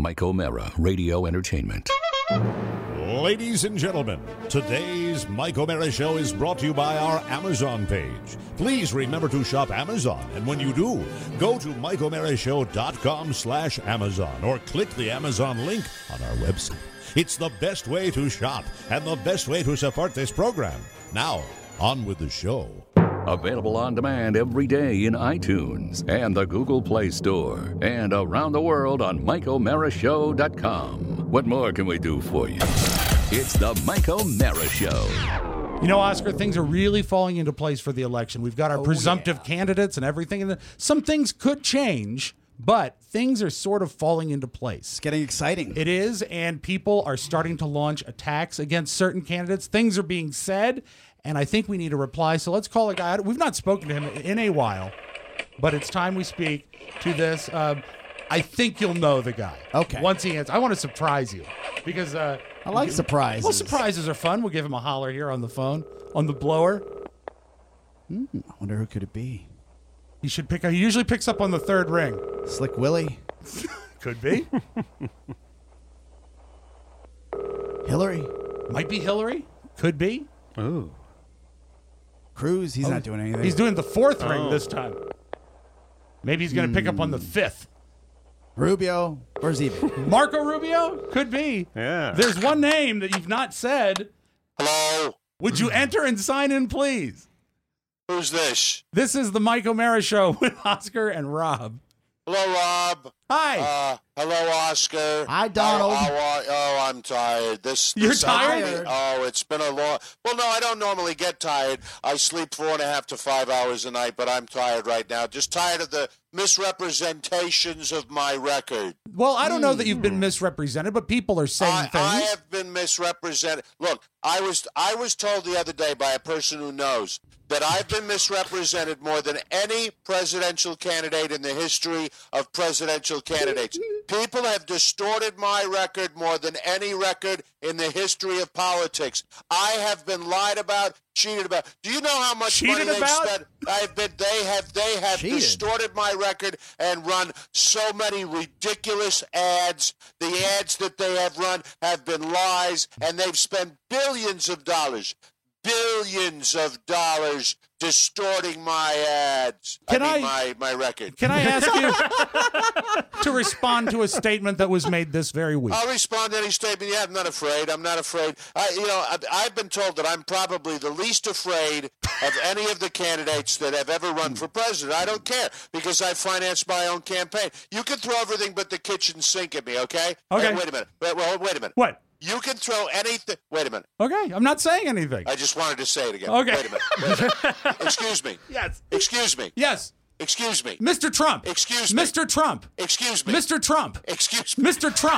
Mike O'Mara, Radio Entertainment. Ladies and gentlemen, today's Mike O'Mara Show is brought to you by our Amazon page. Please remember to shop Amazon, and when you do, go to MikeO'MaraShow.com/Amazon or click the Amazon link on our website. It's the best way to shop and the best way to support this program. Now, on with the show. Available on demand every day in iTunes and the Google Play Store and around the world on MikeO'MaraShow.com. What more can we do for you? It's the Mike O'Mara Show. You know, Oscar, things are really falling into place for the election. We've got our presumptive candidates and everything. And some things could change, but things are sort of falling into place. It's getting exciting. It is, and people are starting to launch attacks against certain candidates. Things are being said, and I think we need a reply. So let's call a guy. We've not spoken to him in a while, but it's time we speak to this. I think you'll know the guy. Okay. Once he answers. I want to surprise you because I like surprises. Well, surprises are fun. We'll give him a holler here on the phone, on the blower. I wonder who could it be? He should pick. He usually picks up on the third ring. Slick Willie. Could be. Hillary. Might be Hillary. Could be. Ooh. Cruz. He's not doing anything. He's doing the fourth ring this time. Maybe he's going to pick up on the fifth. Rubio. Where's he? Marco Rubio? Could be. Yeah. There's one name that you've not said. Hello? Would you enter and sign in, please? Who's this? This is the Mike O'Mara Show with Oscar and Rob. Hello, Rob. Hi. Hello, Oscar. Hi, Donald. I'm tired. You're tired? It's been a long... Well, no, I don't normally get tired. I sleep 4.5 to 5 hours a night, but I'm tired right now. Just tired of the misrepresentations of my record. Well, I don't know that you've been misrepresented, but people are saying things. I have been misrepresented. Look, I was told the other day by a person who knows that I've been misrepresented more than any presidential candidate in the history of presidential candidates. People have distorted my record more than any record in the history of politics. I have been lied about, cheated about. Do you know how much money they've spent? They have distorted my record and run so many ridiculous ads. The ads that they have run have been lies, and they've spent billions of dollars distorting my ads. My record. Can I ask you to respond to a statement that was made this very week? I'll respond to any statement. Yeah, I'm not afraid. I've been told that I'm probably the least afraid of any of the candidates that have ever run for president. I don't care because I financed my own campaign. You can throw everything but the kitchen sink at me, okay? Okay. Hey, wait a minute. Wait a minute. What? You can throw anything. Wait a minute. Okay, I'm not saying anything. I just wanted to say it again. Okay. Wait a minute. Excuse me. Yes. Excuse me. Yes. Excuse me. Mr. Trump. Excuse me. Mr. Trump. Excuse me. Mr. Trump. Excuse me. Mr. Trump.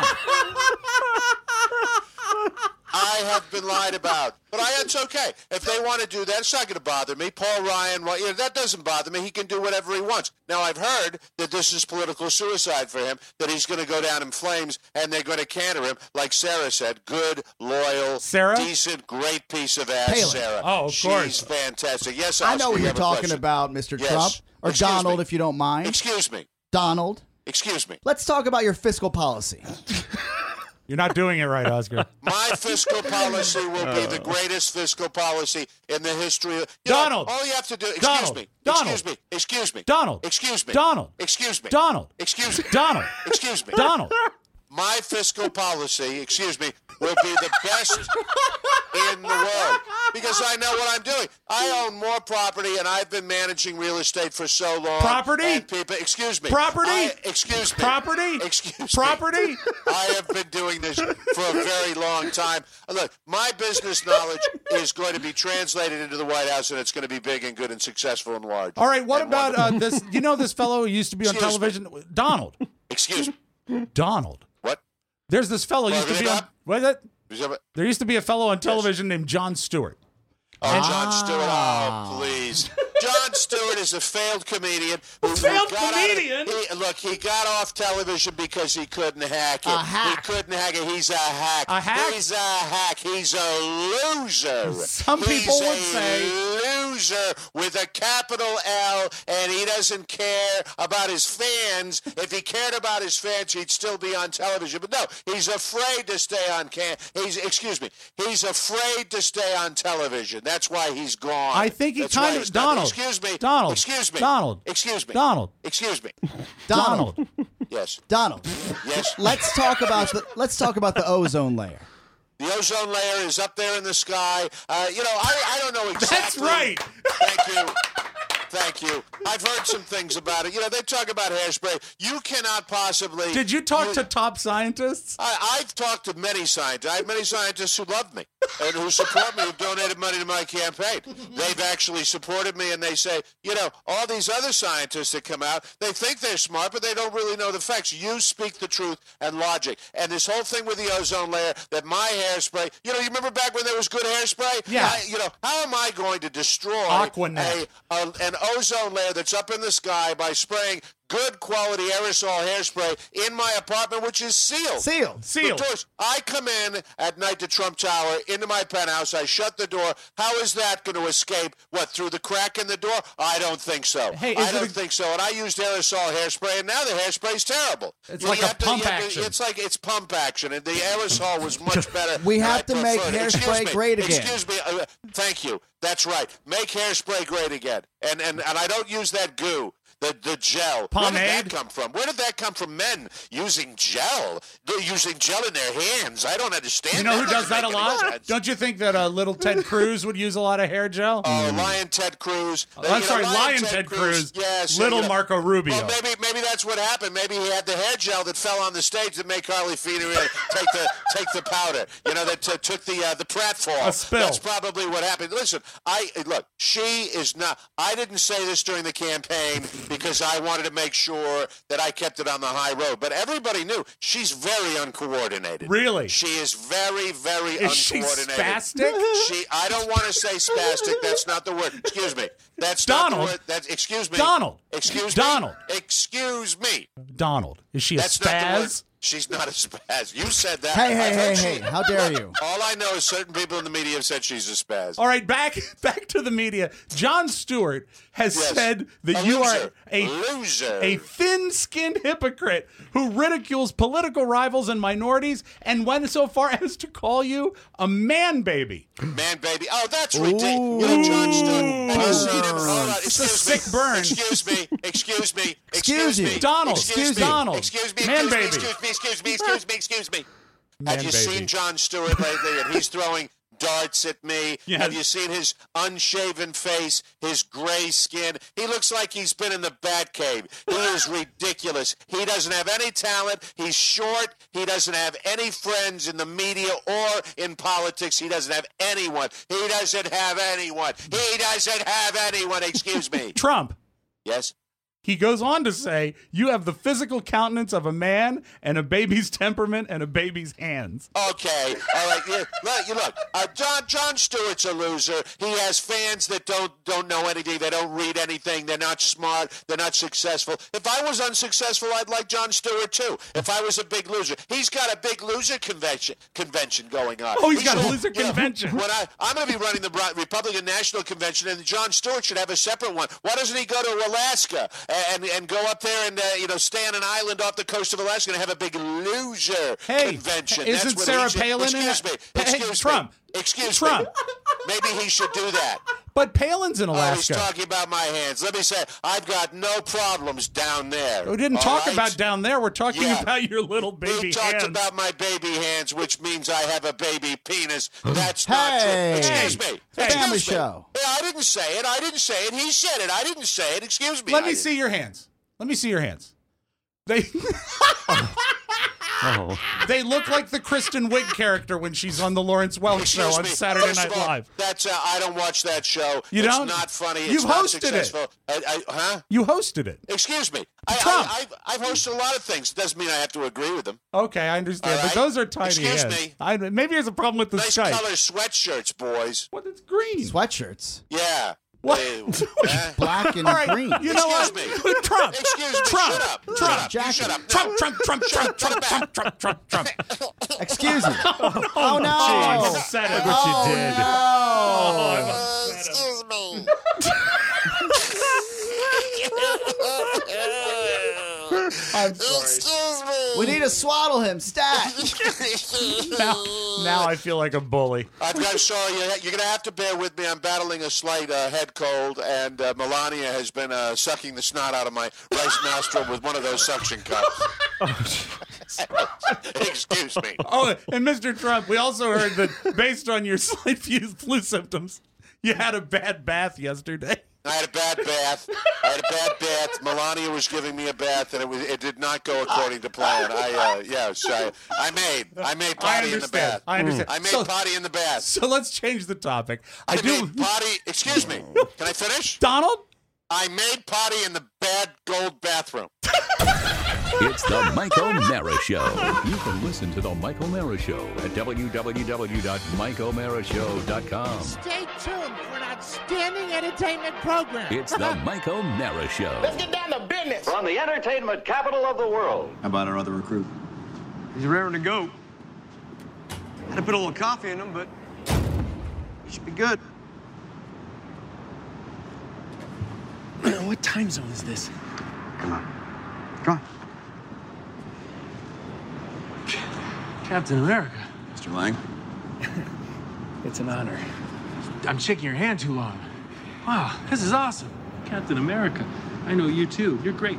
I have been lied about. But it's okay. If they want to do that, it's not going to bother me. Paul Ryan, that doesn't bother me. He can do whatever he wants. Now, I've heard that this is political suicide for him, that he's going to go down in flames, and they're going to canter him, like Sarah said. Good, loyal, Sarah? decent, great piece of ass, Palin. Sarah. Oh, of course. She's fantastic. Yes, Oscar, I know what you you're have a talking question. about, Mr. Yes. Trump. Or Excuse Donald, me. if you don't mind. Excuse me. Donald. Excuse me. Let's talk about your fiscal policy. You're not doing it right, Oscar. My fiscal policy will be the greatest fiscal policy in the history of... Donald! All you have to do... Donald! Excuse me. Excuse me. Donald! Excuse me. Donald! Excuse me. Donald! Excuse me. Donald! Excuse me. Donald! My fiscal policy, will be the best in the world because I know what I'm doing. I own more property, and I've been managing real estate for so long. Property? And people, excuse me. Property? Excuse me. Property? Excuse Property? me. I have been doing this for a very long time. Look, my business knowledge is going to be translated into the White House, and it's going to be big and good and successful and large. All right, what And about wonderful. this? You know this fellow who used to be on Excuse me. television? Donald. Excuse me. Donald. What? There's this fellow used to be on... What is it? There used to be a fellow on television named Jon Stewart. Oh, Jon Stewart. Oh, please. Jon Stewart is a failed comedian. Failed comedian? He got off television because he couldn't hack it. A hack. He couldn't hack it. He's a hack. A hack? He's a hack. He's a loser. Some people would say. loser with a capital L, and he doesn't care about his fans. If he cared about his fans, he'd still be on television. But no, he's afraid to stay on He's afraid to stay on television. That's why he's gone. I think he That's kind why of he's not- Donald. Excuse me. Donald. Excuse me. Donald. Excuse me. Donald. Excuse me. Donald. Yes. Donald, Yes. let's talk about the ozone layer. The ozone layer is up there in the sky. I don't know exactly. That's right. Thank you. Thank you. I've heard some things about it. They talk about hairspray. You cannot possibly. Did you talk to top scientists? I've talked to many scientists. I have many scientists who love me and who support me, who've donated money to my campaign. They've actually supported me, and they say, all these other scientists that come out, they think they're smart, but they don't really know the facts. You speak the truth and logic. And this whole thing with the ozone layer, that my hairspray, you remember back when there was good hairspray? Yeah. How am I going to destroy Aquanet. an ozone layer that's up in the sky by spraying good quality aerosol hairspray in my apartment, which is sealed. Sealed. The doors. I come in at night to Trump Tower into my penthouse. I shut the door. How is that going to escape? What, through the crack in the door? I don't think so. Hey, I don't think so. And I used aerosol hairspray, and now the hairspray's terrible. It's like a pump action. It's pump action, and the aerosol was much better. We and have I to make preferred it. hairspray great again. Excuse me. Thank you. That's right. Make hairspray great again. And I don't use that goo. The gel. Pomade? Where did that come from? Where did that come from? Men using gel. They're using gel in their hands. I don't understand. You know who That does that a doesn't make any lot? sense. Don't you think that little Ted Cruz would use a lot of hair gel? Lion Ted Cruz. I'm sorry, Lion Ted Cruz. Yes. Little Marco Rubio. Well, maybe that's what happened. Maybe he had the hair gel that fell on the stage that made Carly Fiorina take the powder. That took the pratfall. A spill. That's probably what happened. Listen, she is not. I didn't say this during the campaign because I wanted to make sure that I kept it on the high road. But everybody knew she's very uncoordinated. Really? She is very, very Is she uncoordinated. spastic? I don't want to say spastic. That's not the word. Excuse me. That's Donald. not the word. That's, excuse me. Donald. Excuse Donald. me. Excuse me. Donald. Is she That's a not the word. spaz? She's not a spaz. You said that. Hey, how dare you? All I know is certain people in the media have said she's a spaz. All right, back to the media. Jon Stewart has Yes. said that A you loser. are Loser. a thin-skinned hypocrite who ridicules political rivals and minorities and went so far as to call you a man baby. Man, baby. Oh, that's ridiculous. Jon Stewart. Have you seen him? Hold on. It's a sick burn. Excuse me. Excuse me. Excuse you. Donald. Excuse me. Donald. Excuse me. Man, Excuse me. baby. Excuse me. Man, Have you baby. seen Jon Stewart lately? And he's throwing darts at me. Yes. Have you seen his unshaven face, his gray skin? He looks like he's been in the Batcave. He is ridiculous. He doesn't have any talent. He's short. He doesn't have any friends in the media or in politics. He doesn't have anyone. He doesn't have anyone. He doesn't have anyone. Excuse me. Trump. Yes? He goes on to say, you have the physical countenance of a man and a baby's temperament and a baby's hands. Okay, all right. Look. Jon Stewart's a loser. He has fans that don't know anything. They don't read anything. They're not smart. They're not successful. If I was unsuccessful, I'd like Jon Stewart too. If I was a big loser, he's got a big loser convention going on. Oh, he's got a loser convention. When I'm going to be running the Republican National Convention, and Jon Stewart should have a separate one. Why doesn't he go to Alaska and go up there and stay on an island off the coast of Alaska and have a big loser convention? Isn't That's what Sarah he should- Palin in Excuse it? me. Hey, Excuse Trump. me. Excuse Trump. me. Maybe he should do that. But Palin's in Oh, he's Alaska. talking about my hands. Let me say, I've got no problems down there. We didn't all talk right? about down there. We're talking Yeah. about your little baby He talked hands. about my baby hands, which means I have a baby penis. That's Hey. not true. Excuse me. Hey. Excuse Family me. show. Yeah, I didn't say it. He said it. I didn't say it. Excuse me. Let I me didn't. see your hands. Let me see your hands. They they look like the Kristen Wiig character when she's on the Lawrence Welk show Excuse on me. Saturday First Night of all, Live. That's I don't watch that show. You it's don't? not funny. It's You've not hosted it. successful. Huh? You hosted it. Excuse me. Trump. I've hosted a lot of things. Doesn't mean I have to agree with them. Okay, I understand. All But right. those are tiny Excuse hands. me. Maybe there's a problem with the Nice Skype. color sweatshirts, boys. What? It's green. Sweatshirts. Yeah. What? Black and All right, green. you know what? Excuse me. Trump. Excuse me. Trump. Shut up. Trump. Shut up. You Jacket. shut up. Trump, Trump, Trump, Shut Trump, up. Trump, Put it Trump, Trump, Trump, Trump. Excuse me. Oh, no. jeez. Said it. Oh, did. no. Oh, I'm upset. Excuse me. I'm sorry. Excuse me. We need to swaddle him. Stat. Now I feel like a bully. I've got to show you. You're going to have to bear with me. I'm battling a slight head cold, and Melania has been sucking the snot out of my right nostril with one of those suction cups. Excuse me. Oh, and Mr. Trump, we also heard that based on your slight flu symptoms, you had a bad bath yesterday. I had a bad bath. Melania was giving me a bath, and it did not go according to plan. I made potty in the bath. I understand. I made potty in the bath. So let's change the topic. I made potty. Excuse me. Can I finish? Donald? I made potty in the bad gold bathroom. It's the Mike O'Mara Show. You can listen to the Mike O'Mara Show at www.mikeomarashow.com. Stay tuned for an outstanding entertainment program. It's the Mike O'Mara Show. Let's get down to business. From the entertainment capital of the world. How about our other recruit? He's raring to go. Had to put a little coffee in him, but he should be good. What time zone is this? Come on. Come on. Captain America. Mr. Lang. It's an honor. I'm shaking your hand too long. Wow, this is awesome. Captain America. I know you too. You're great.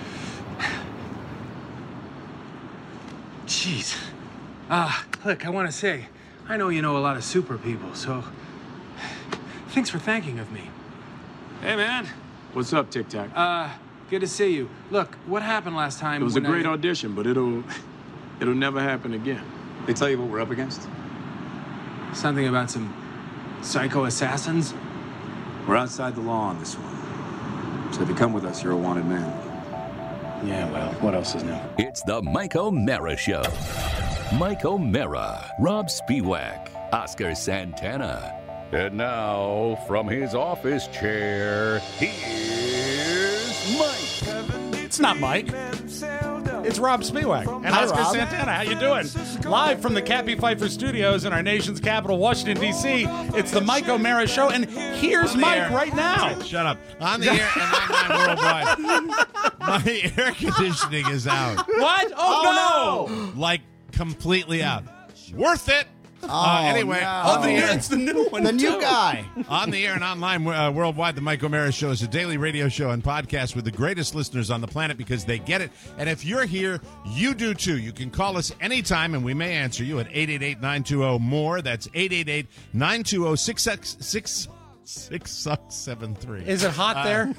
Jeez. Look, I want to say, I know you know a lot of super people, so thanks for thanking of me. Hey, man. What's up, Tic Tac? Good to see you. Look, what happened last time? It was a when great audition, but it'll never happen again. They tell you what we're up against? Something about some psycho assassins? We're outside the law on this one. So if you come with us, you're a wanted man. Yeah, well, what else is new? It's the Mike O'Mara Show. Mike O'Mara, Rob Spiewak, Oscar Santana. And now, from his office chair, here's Mike. It's not Mike. It's Rob Spiewak and Hi, Oscar Rob. Santana. How you doing? Live from the Cappy Pfeiffer Studios in our nation's capital, Washington, D.C., it's the Mike O'Mara Show, and here's Mike right now. Shut up. On the air and online worldwide. My air conditioning is out. What? Oh, no! Like, completely out. Worth it. Anyway, no. on the air. It's the new one, The new too. guy. On the air and online worldwide, the Mike O'Mara Show is a daily radio show and podcast with the greatest listeners on the planet because they get it. And if you're here, you do too. You can call us anytime and we may answer you at 888-920-MORE. That's 888-920-6673. Is it hot there?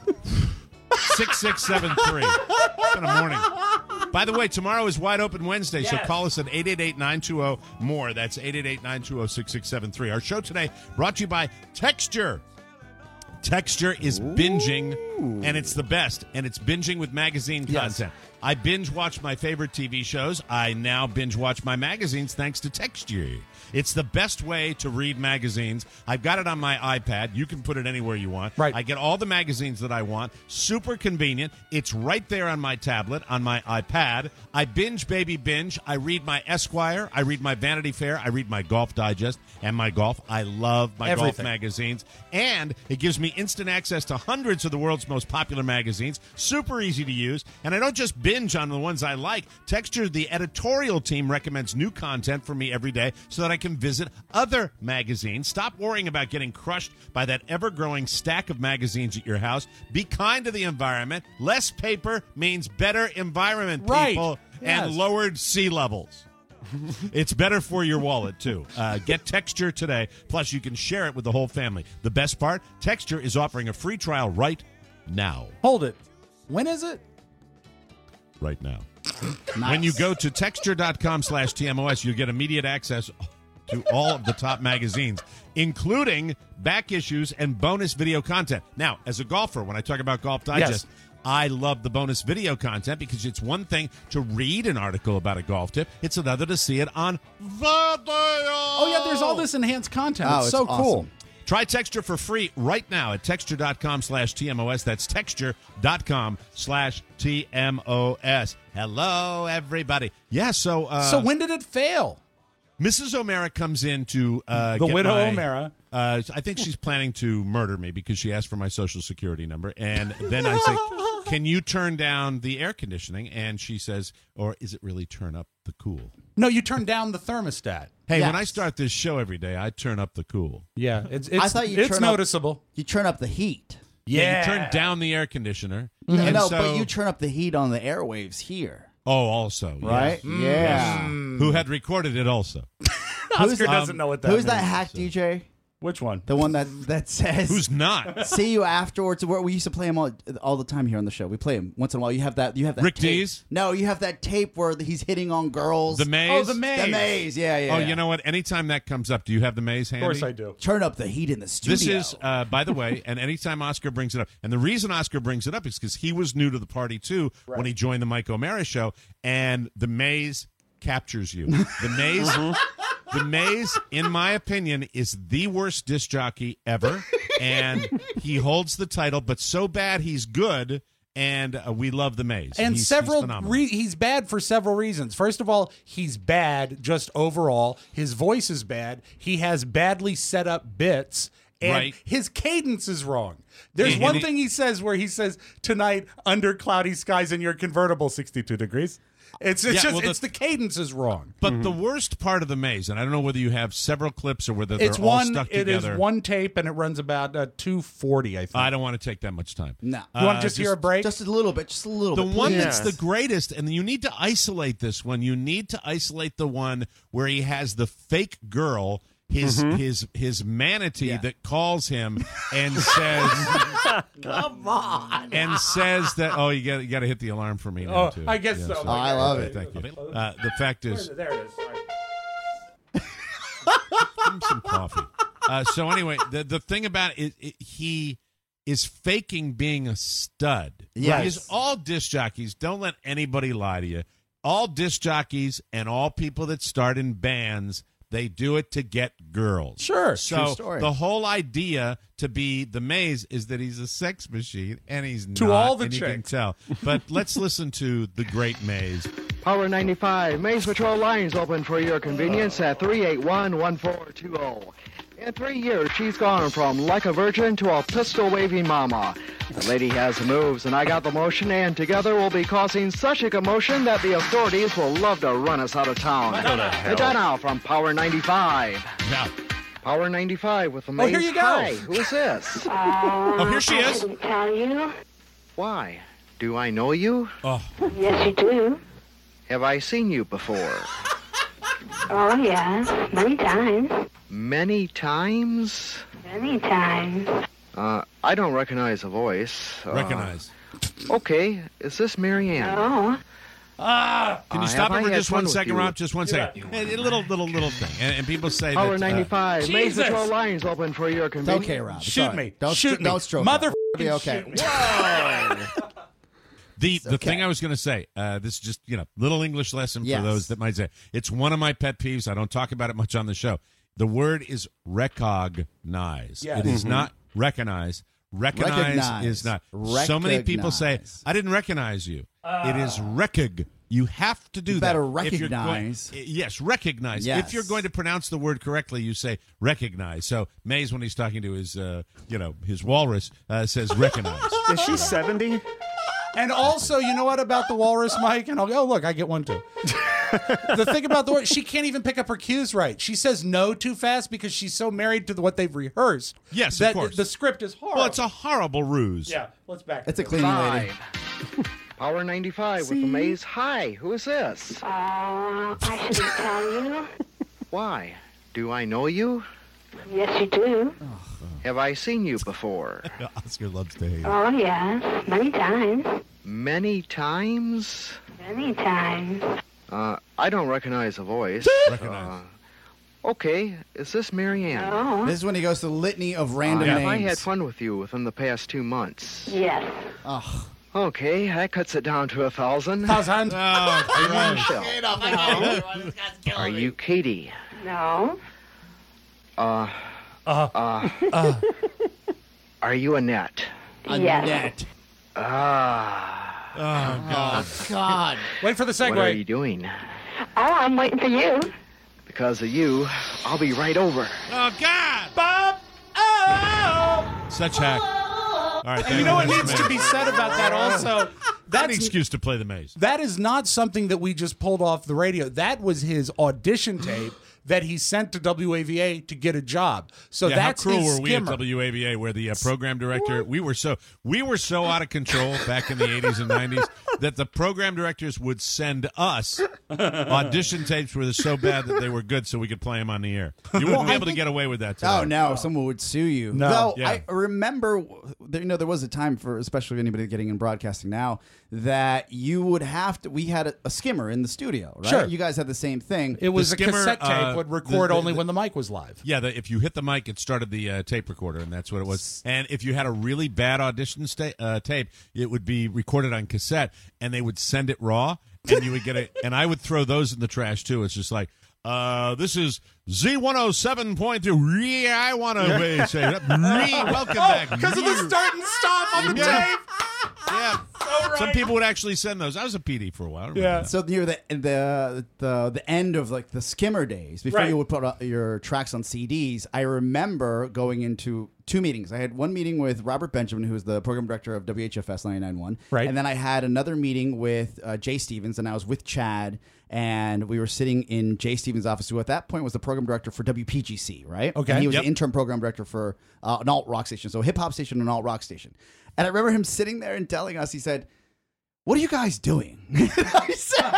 6673. It's been a morning. By the way, tomorrow is Wide Open Wednesday, so Yes. call us at 888-920-MORE. That's 888-920-6673. Our show today brought to you by Texture. Texture is binging, and it's the best, and it's binging with magazine content. I binge watch my favorite TV shows. I now binge watch my magazines thanks to Texture. It's the best way to read magazines. I've got it on my iPad. You can put it anywhere you want. Right. I get all the magazines that I want. Super convenient. It's right there on my tablet, on my iPad. I binge, baby, binge. I read my Esquire. I read my Vanity Fair. I read my Golf Digest and my golf. I love my golf Everything. magazines. And it gives me instant access to hundreds of the world's most popular magazines. Super easy to use. And I don't just binge on the ones I like. Texture, the editorial team, recommends new content for me every day so that I can visit other magazines. Stop worrying about getting crushed by that ever-growing stack of magazines at your house. Be kind to the environment. Less paper means better environment, Right. people, Yes. and lowered sea levels. It's better for your wallet, too. Get Texture today. Plus, you can share it with the whole family. The best part, Texture is offering a free trial right now. Hold it. When is it? Right now. When you go to texture.com/TMOS, you'll get immediate access to all of the top magazines, including back issues and bonus video content. Now, as a golfer, when I talk about Golf Digest, I love the bonus video content because it's one thing to read an article about a golf tip. It's another to see it on video. Oh, yeah, there's all this enhanced content. Oh, it's it's so cool. awesome. Try Texture for free right now at texture.com/TMOS. That's texture.com/TMOS. Hello, everybody. Yeah, so So when did it fail? Mrs. O'Mara comes in to The get widow my- O'Mara. I think she's planning to murder me because she asked for my Social Security number. And then I say, can you turn down the air conditioning? And she says, or is it really turn up the cool? No, you turn down the thermostat. Hey, Yes. when I start this show every day, I turn up the cool. Yeah, it's I thought you it's turn up- noticeable. You turn up the heat. Yeah, you turn down the air conditioner. No, And no, so- but you turn up the heat on the airwaves here. Oh, also. Right? Yes. Yeah. Who had recorded it also. Oscar doesn't know what that Who's means. that hack DJ? Which one? The one that says Who's not? "See you afterwards." Where we used to play him all the time here on the show. We play him once in a while. You have that. Rick tape. Dees? No, you have that tape where he's hitting on girls. The maze? Oh, the maze. The maze. Yeah. Oh, you know what? Anytime that comes up, do you have the maze handy? Of course I do. Turn up the heat in the studio. This is, by the way, and anytime Oscar brings it up, and the reason Oscar brings it up is because he was new to the party too when he joined the Mike O'Mara show, and the maze captures you. The maze, the maze, in my opinion, is the worst disc jockey ever, and he holds the title, but so bad he's good. And we love the maze. And he's phenomenal. he's bad for several reasons. First of all, he's bad just overall. His voice is bad. He has badly set up bits. And Right. his cadence is wrong. There's And one he- thing he says where he says, tonight, under cloudy skies in your convertible, 62 degrees. It's Yeah, just, well, it's the cadence is wrong. But the worst part of the maze, and I don't know whether you have several clips or whether they're It's all one, stuck it is together. one tape and it runs about 240, I think. I don't want to take that much time. No. You want to just hear a break? just a little bit. Just a little The bit. one please. that's the greatest, and you need to isolate this one. You need to isolate the one where he has the fake girl, his manatee that calls him and says, Come on. and says that you got to hit the alarm for me now Oh, too. I guess so. Oh, I love it. Thank you. The fact is, There it is. Sorry. give him some coffee. So anyway, the thing about it, he is faking being a stud. Yes. Because all disc jockeys, don't let anybody lie to you. All disc jockeys and all people that start in bands, they do it to get girls. Sure. So True story. the whole idea to be the maze is that he's a sex machine, and he's To not, all the and you can chicks. tell. But let's listen to the great Maze. Power 95. Maze Patrol lines open for your convenience at 381-1420. In 3 years, she's gone from like a virgin to a pistol-waving mama. The lady has the moves, and I got the motion, and together we'll be causing such a commotion that the authorities will love to run us out of town. And now from Power 95. Now, Power 95 with the Maze. here you go. Hi, who is this? oh, here she is. Tell you? Why? Do I know you? Oh, Yes, you do. Have I seen you before? Oh, yes. Many times. Many times? Many times. I don't recognize the voice. recognize. Okay, is this Marianne? Oh. Can you stop have it I for had just fun one with second, you? Rob? Just one second. A little thing. And people say Power that... 95. Maze Jesus. Patrol lines open for your It's convenience. okay, Rob. It's Shoot all right. me. Don't Shoot me. Don't stroke. Mother. It'll be okay. shoot me. The okay. thing I was going to say, this is just, little English lesson Yes. for those that might say. It's one of my pet peeves. I don't talk about it much on the show. The word is recognize. Yes. It is not recognize. Recognize is not. So many people say, Recognize. I didn't recognize you. It is recog. You have to do You that. better If you're going- recognize. yes, recognize. Yes. If you're going to pronounce the word correctly, you say recognize. So Maze, when he's talking to his, his walrus, says recognize. Is she 70? And also, you know what about the walrus, Mike? And I'll go, look, I get one too. The thing about the walrus, she can't even pick up her cues right. She says no too fast because she's so married to what they've rehearsed. Yes, that of course. The script is horrible. Well, it's a horrible ruse. Yeah, let's back. It's a cleaning lady. Power 95 with the Maze. Hi, who is this? I shouldn't tell you. Why? Do I know you? Yes, you do. Have I seen you before? Oscar loves to hate. Oh, yes. Many times. Many times? Many times. I don't recognize the voice. Recognize. Okay, is this Marianne? Oh. This is when he goes to litany of random Have names. I had fun with you within the past 2 months? Yes. Oh. Okay, that cuts it down to 1,000. Thousand. Oh, Are you gross. Michelle? Are you Katie? No. Are you Annette? Yes. Ah. Oh, God. God. Wait for the What are segue. you doing? Oh, I'm waiting for you. The because of you, I'll be right over. Oh, God! Bob! Oh! Such hack. All right, And you know what needs to be said about that also? That's an excuse to play the maze. That is not something that we just pulled off the radio. That was his audition tape that he sent to WAVA to get a job. So that's how cruel his were we at skimmer. WAVA, where the program director, we were so out of control back in the 80s and 90s that the program directors would send us audition tapes where they're so bad that they were good, so we could play them on the air. You wouldn't be able to get away with that today. Oh no, someone would sue you. No. Though Yeah. I remember, there was a time for, especially anybody getting in broadcasting now, that you would have to. We had a skimmer in the studio, right? Sure. You guys had the same thing. It was The a skimmer, cassette tape would record only when the mic was live. Yeah, if you hit the mic, it started the tape recorder, and that's what it was. And if you had a really bad audition tape, it would be recorded on cassette, and they would send it raw, and you would get it. And I would throw those in the trash too. It's just like, this is Z107.2. Yeah, I want to say welcome back Because of the start and stop on the Yeah. tape. Yeah, some people would actually send those. I was a PD for a while. I remember that. So near the end of like the skimmer days, before Right. you would put your tracks on CDs, I remember going into 2 meetings. I had one meeting with Robert Benjamin, who was the program director of WHFS 99.1. Right. And then I had another meeting with Jay Stevens, and I was with Chad, and we were sitting in Jay Stevens' office, who at that point was the program director for WPGC, right? Okay. And he was Yep. the interim program director for an alt rock station, so a hip hop station and an alt rock station. And I remember him sitting there and telling us, he said, "What are you guys doing?" I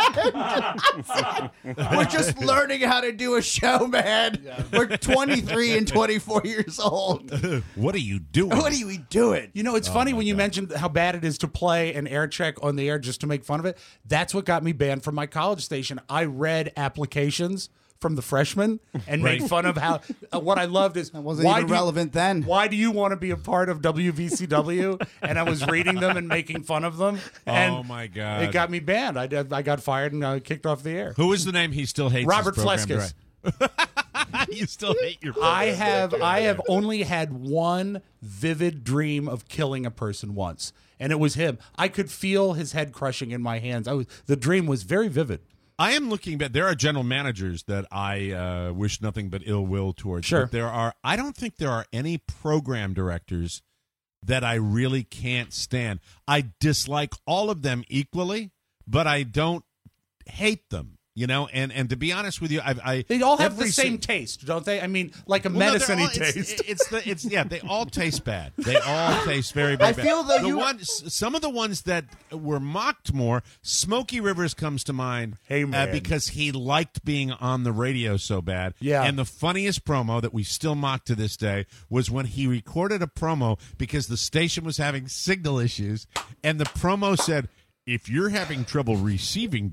said, "We're just learning how to do a show, man. We're 23 and 24 years old. What are you doing? What are we doing?" You know, it's funny when you mentioned how bad it is to play an air check on the air just to make fun of it. That's what got me banned from my college station. I read applications from the freshmen and made fun of how what I loved is wasn't even relevant then. Why do you want to be a part of WVCW? And I was reading them and making fun of them. And Oh, my God. it got me banned. I got fired and kicked off the air. Who is the name he still hates? Robert his program Fleskes. director? You still hate your program I have director. only had one vivid dream of killing a person once, and it was him. I could feel his head crushing in my hands. The dream was very vivid. I am looking back. There are general managers that I wish nothing but ill will towards. Sure. But I don't think there are any program directors that I really can't stand. I dislike all of them equally, but I don't hate them. You know, and to be honest with you, They all have the every same si- taste, don't they? I mean, like a Well, no, they're medicine-y all- taste. Yeah, they all taste bad. They all taste very, very I bad. feel though Some of the ones that were mocked more, Smokey Rivers comes to mind. Hey, man. Because he liked being on the radio so bad. Yeah. And the funniest promo that we still mock to this day was when he recorded a promo because the station was having signal issues, and the promo said, "If you're having trouble receiving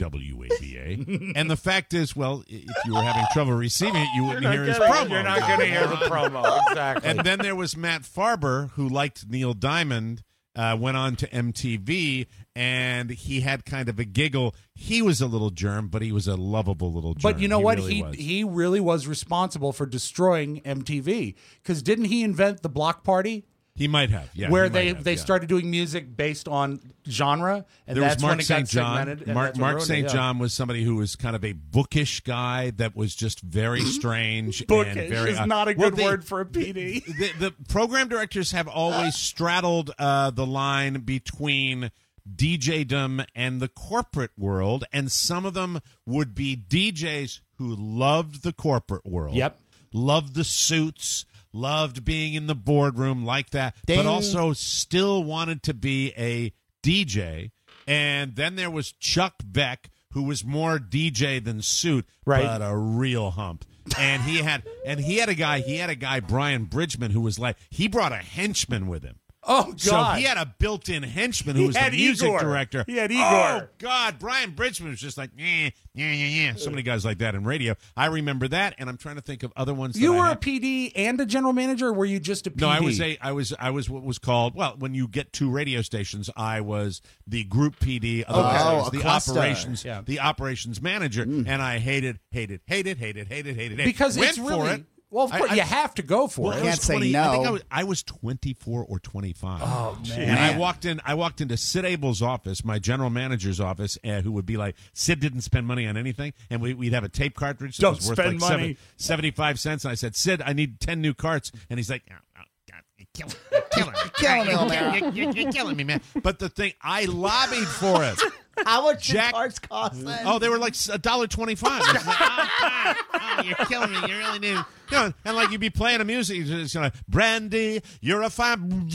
WAVA," and the fact is, well, if you were having trouble receiving it, you wouldn't hear his promo. You're not going to hear the promo. Exactly. And then there was Matt Farber, who liked Neil Diamond, went on to MTV, and he had kind of a giggle. He was a little germ, but he was a lovable little germ. But you know what? Really was. He really was responsible for destroying MTV. Because didn't he invent the block party? He might have, yeah. Where he might have, they yeah. started doing music based on genre, and There was that's Mark when it St. got John. segmented. and Mark that's what ruined it, St. yeah. John was somebody who was kind of a bookish guy that was just very strange. Bookish and very, is not a well, good word for a PD. The program directors have always straddled the line between DJdom and the corporate world, and some of them would be DJs who loved the corporate world. Yep. Loved the suits, loved being in the boardroom like that, Ding. but also still wanted to be a DJ. And then there was Chuck Beck, who was more DJ than suit, Right. but a real hump. And he had a guy, Brian Bridgman, who was like, he brought a henchman with him. Oh, God. So he had a built-in henchman who He was the had music Igor. director. He had Igor. Oh, God. Brian Bridgman was just like, So many guys like that in radio. I remember that, and I'm trying to think of other ones. You that were I a had. PD and a general manager, or were you just a PD? No, I was what was called, well, when you get two radio stations, I was the group PD, otherwise I was a cluster. the operations manager, and I hated it. Because Went it's for really it. Well, of course, you have to go for it. I was 20 I think I was 24 or 25. Oh, man. And I walked into Sid Abel's office, my general manager's office, who would be like, Sid didn't spend money on anything, and we'd have a tape cartridge that was worth like 75 cents. And I said, Sid, I need 10 new carts. And he's like, oh, God, you're killing me, man. But the thing, I lobbied for it. How much did carts cost then? Oh, they were like $1.25. Oh, you're killing me. You really need. And like you'd be playing a music, it's Brandy, you're a fine.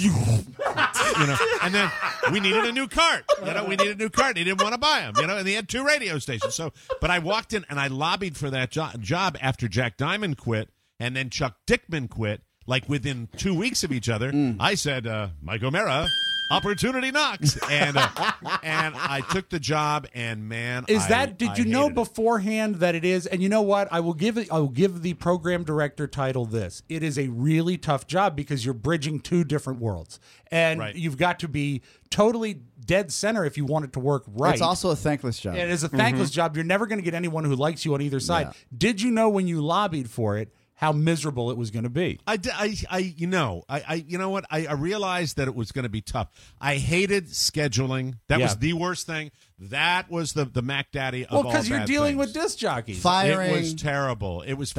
And then we needed a new cart. We needed a new cart. They didn't want to buy them. And they had 2 radio stations. But I walked in and I lobbied for that job after Jack Diamond quit and then Chuck Dickman quit. Like within 2 weeks of each other, I said, Mike O'Mara, opportunity knocks, and I took the job. And man, did you know beforehand that it is? And you know what? I will give the program director title this. It is a really tough job because you're bridging 2 different worlds, and you've got to be totally dead center if you want it to work right. It's also a thankless job. It is a thankless job. You're never going to get anyone who likes you on either side. Yeah. Did you know when you lobbied for it how miserable it was going to be? You know what? I realized that it was going to be tough. I hated scheduling. That was the worst thing. That was the Mac Daddy of all bad things. Well, because you're dealing with disc jockeys. Firing. It was terrible.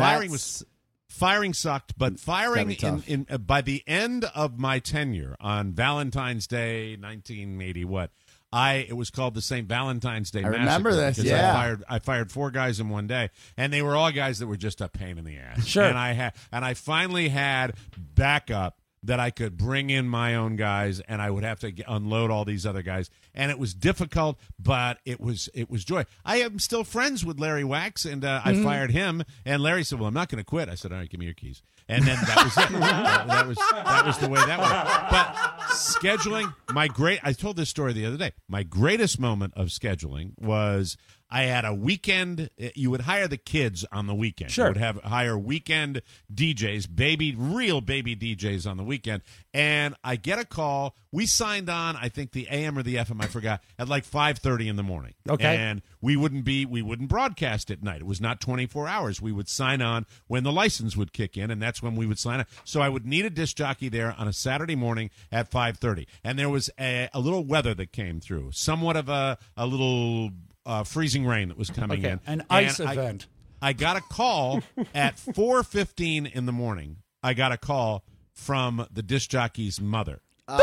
Firing sucked, but firing by the end of my tenure on Valentine's Day, 1980, it was called the St. Valentine's Day Massacre. I remember this, I fired 4 guys in one day, and they were all guys that were just a pain in the ass. Sure. And I finally had backup that I could bring in my own guys, and I would have to unload all these other guys. And it was difficult, but it was joy. I am still friends with Larry Wax, and I fired him. And Larry said, "Well, I'm not going to quit." I said, "All right, give me your keys." And then that was it. that was the way that went. But scheduling, I told this story the other day. My greatest moment of scheduling was I had a weekend. You would hire the kids on the weekend. Sure. You would hire weekend DJs, real baby DJs on the weekend. And I get a call. We signed on, I think the AM or the FM, I forgot, at like 5:30 in the morning. Okay. And we wouldn't broadcast at night. It was not 24 hours. We would sign on when the license would kick in, and that's when we would sign on. So I would need a disc jockey there on a Saturday morning at 5:30. And there was a little weather that came through, somewhat of a little freezing rain that was coming in. An ice event. I got a call at 4:15 in the morning. I got a call from the disc jockey's mother.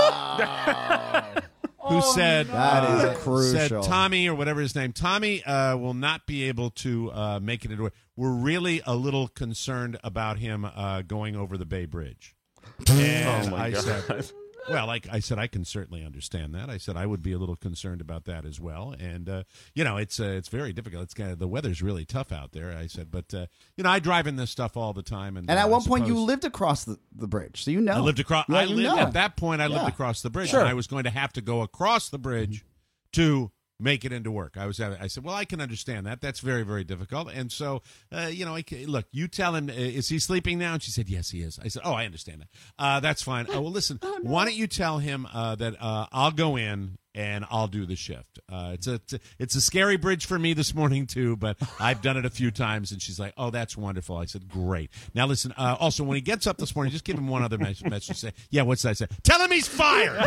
Who said that is crucial. Said Tommy or whatever his name. Tommy will not be able to make it into it. We're really a little concerned about him going over the Bay Bridge. And I said, well, like I said, I can certainly understand that. I said I would be a little concerned about that as well. And it's very difficult. It's the weather's really tough out there. I said, but I drive in this stuff all the time. And at one point, you lived across the bridge, so you know. I lived across. At that point, I lived across the bridge, Sure. and I was going to have to go across the bridge to make it into work. I said, well, I can understand that. That's very, very difficult. And so, look, you tell him, is he sleeping now? And she said, yes, he is. I said, oh, I understand that. That's fine. Well, listen, why don't you tell him that I'll go in and I'll do the shift. It's a scary bridge for me this morning, too, but I've done it a few times. And she's like, oh, that's wonderful. I said, great. Now, listen, also, when he gets up this morning, just give him one other message. Say, yeah, what's that? I said, tell him he's fired.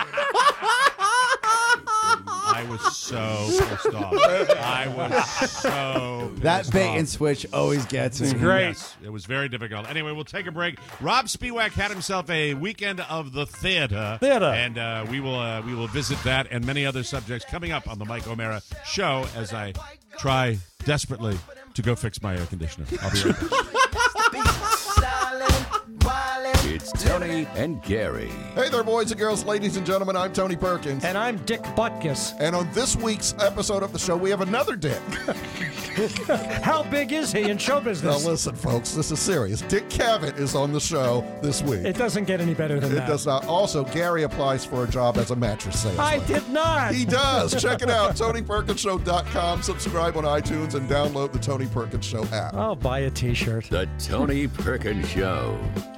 I was so pissed off. That bait and switch always gets me. It's great. Yes, it was very difficult. Anyway, we'll take a break. Rob Spiewak had himself a weekend of the theater. And we will visit that and many other subjects coming up on the Mike O'Mara Show as I try desperately to go fix my air conditioner. I'll be right back. It's Tony and Gary. Hey there, boys and girls, ladies and gentlemen. I'm Tony Perkins. And I'm Dick Butkus. And on this week's episode of the show, we have another Dick. How big is he in show business? Now listen, folks, this is serious. Dick Cavett is on the show this week. It doesn't get any better than that. It does not. Also, Gary applies for a job as a mattress salesman. I did not. He does. Check it out, TonyPerkinsShow.com. Subscribe on iTunes and download the Tony Perkins Show app. I'll buy a T-shirt. The Tony Perkins Show.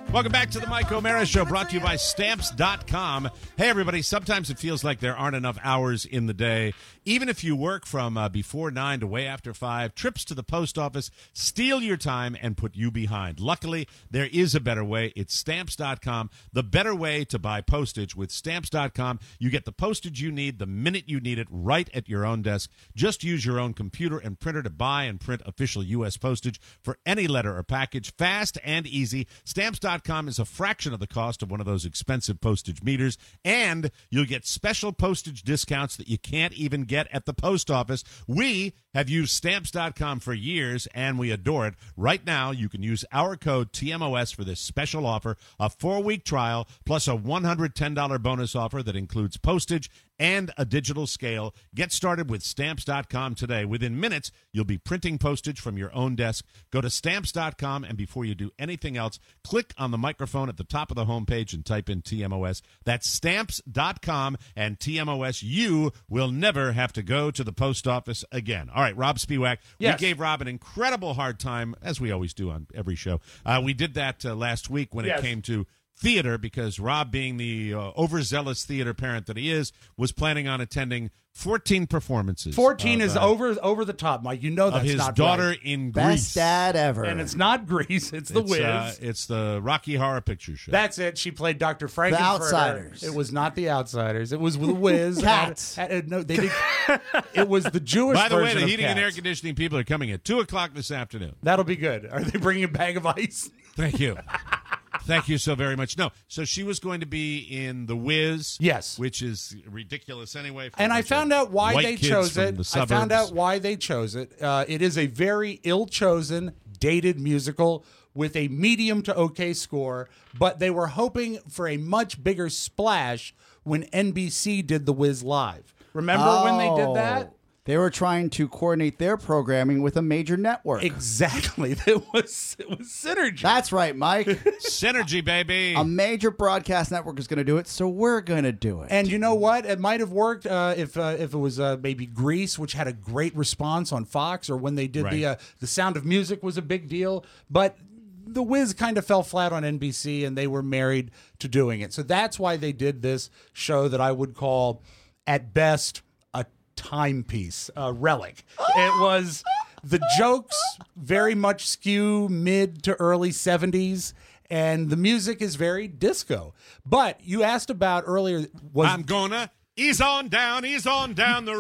Welcome back to the Mike O'Mara Show, brought to you by Stamps.com. Hey, everybody, sometimes it feels like there aren't enough hours in the day. Even if you work from before 9 to way after 5, trips to the post office steal your time and put you behind. Luckily, there is a better way. It's Stamps.com, the better way to buy postage. With Stamps.com, you get the postage you need the minute you need it, right at your own desk. Just use your own computer and printer to buy and print official U.S. postage for any letter or package. Fast and easy. Stamps.com is a fraction of the cost of one of those expensive postage meters, and you'll get special postage discounts that you can't even get at the post office. We have used Stamps.com for years, and we adore it. Right now, you can use our code TMOS for this special offer, a 4-week trial, plus a $110 bonus offer that includes postage and a digital scale. Get started with Stamps.com today. Within minutes, you'll be printing postage from your own desk. Go to Stamps.com, and before you do anything else, click on the microphone at the top of the homepage and type in TMOS. That's Stamps.com and TMOS. You will never have to go to the post office again. All right, Rob Spiewak. Yes. We gave Rob an incredible hard time, as we always do on every show. We did that last week when it came to theater, because Rob, being the overzealous theater parent that he is, was planning on attending 14 performances. 14 is over the top, Mike. You know that's his not daughter right. in Greece. Best dad ever. And it's not Grease. It's The Wiz. It's the Rocky Horror Picture Show. That's it. She played Dr. Frankenfurter. The Outsiders. It was not The Outsiders. It was The Wiz. Cats. No, they did. It was the Jewish By the way, version the of heating and Cats. air conditioning people are coming at 2 o'clock this afternoon. That'll be good. Are they bringing a bag of ice? Thank you. Thank you so very much. No, so she was going to be in The Wiz. Yes. Which is ridiculous anyway. And I found out why they chose it. I found out why they chose it. It is a very ill-chosen, dated musical with a medium to okay score, but they were hoping for a much bigger splash when NBC did The Wiz Live. Remember when they did that? They were trying to coordinate their programming with a major network. Exactly. It was synergy. That's right, Mike. Synergy, baby. A major broadcast network is going to do it, so we're going to do it. And you know what? It might have worked if it was maybe Grease, which had a great response on Fox, or when they did the Sound of Music was a big deal. But The Wiz kind of fell flat on NBC, and they were married to doing it. So that's why they did this show that I would call, at best, a timepiece, a relic. It was the jokes very much skew mid to early 70s, and the music is very disco. But you asked about earlier, I'm gonna ease on down the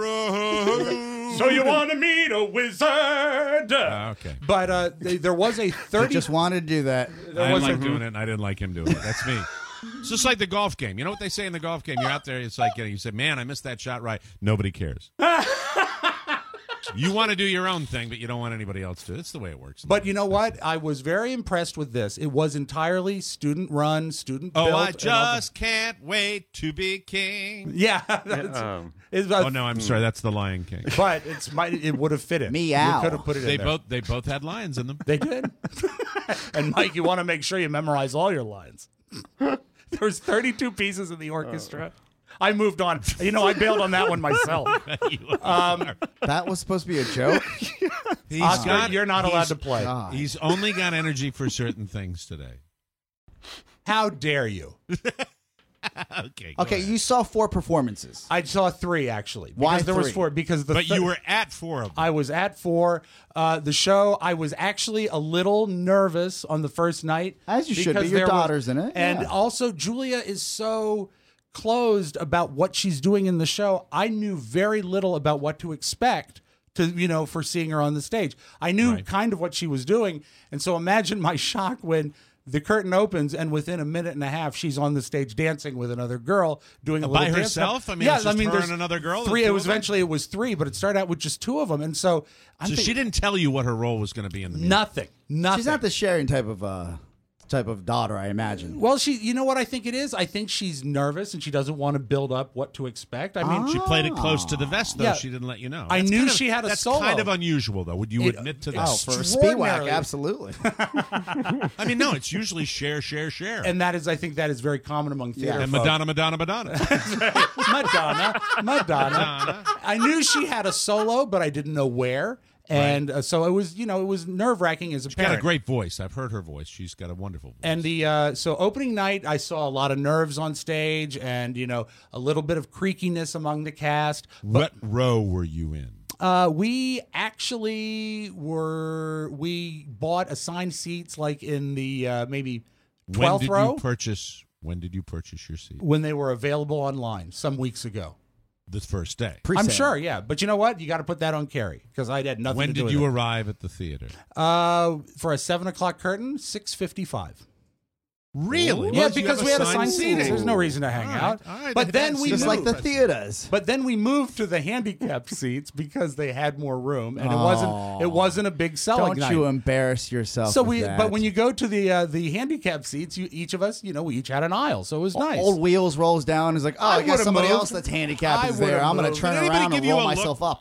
road. So you want to meet a wizard? Okay. But there was a 30. They just wanted to do that. I didn't like doing it, and I didn't like him doing it. That's me. It's just like the golf game. You know what they say in the golf game? You're out there, it's like, you say, man, I missed that shot right. Nobody cares. You want to do your own thing, but you don't want anybody else to. That's the way it works. But you know what? I was very impressed with this. It was entirely student-run, student-built. Oh, I just can't wait to be king. Yeah. Oh, no, I'm sorry. That's the Lion King. But it would have fit it. Meow. You could have put it in there. They both had lions in them. They did. And, Mike, you want to make sure you memorize all your lines. There's 32 pieces in the orchestra. I moved on. You know, I bailed on that one myself. That was supposed to be a joke? Oscar, you're not allowed to play. God. He's only got energy for certain things today. How dare you? Okay, you saw 4 performances. I saw 3, actually. Why there was 3? 4. Because But you were at 4 of them. I was at 4. The show, I was actually a little nervous on the first night. As you should be. because Your there was- daughter's in it. And Yeah. also, Julia is so closed about what she's doing in the show. I knew very little about what to expect for seeing her on the stage. I knew kind of what she was doing. And so imagine my shock when the curtain opens and within a minute and a half, she's on the stage dancing with another girl doing a little By dance. herself? I mean, it's just her and another girl? Three. The It two was of them? eventually it was 3, but it started out with just 2 of them. And so she didn't tell you what her role was going to be in the music. Nothing. She's not the sharing type of daughter, I imagine. Well, you know what I think it is? I think she's nervous and she doesn't want to build up what to expect. I mean, She played it close to the vest, though. Yeah. She didn't let you know. I That's knew kind of- she had a that's solo. kind of unusual, though. Would you admit to that? Oh, for a Spiewak, absolutely. I mean, no, it's usually share. And I think that is very common among theater And folk. Madonna. Madonna. I knew she had a solo, but I didn't know where. And so it was, it was nerve-wracking as a She's parent. got a great voice. I've heard her voice. She's got a wonderful voice. And so opening night, I saw a lot of nerves on stage, and a little bit of creakiness among the cast. What row were you in? We actually we bought assigned seats like in the maybe 12th row. When did you purchase your seat? When they were available online some weeks ago. The first day. I'm sure, yeah. But you know what? You got to put that on Carrie because I had nothing When to do did with you it. arrive at the theater? For a 7 o'clock curtain, 6:55. Really? Yeah, Well, you because have we had assigned assigned seats. seating. There's no reason to hang out. All right. But then we Just moved. like the theaters. But then we moved to the handicapped seats because they had more room, and it wasn't a big selling Don't night. you embarrass yourself. So with that. but when you go to the handicapped seats, each of us, we each had an aisle, so it was nice. Old Wheels rolls down. Is like, oh, I guess would've somebody moved. else that's handicapped I is there. would've I'm going to moved. turn Did anybody around give and you roll a look? myself up.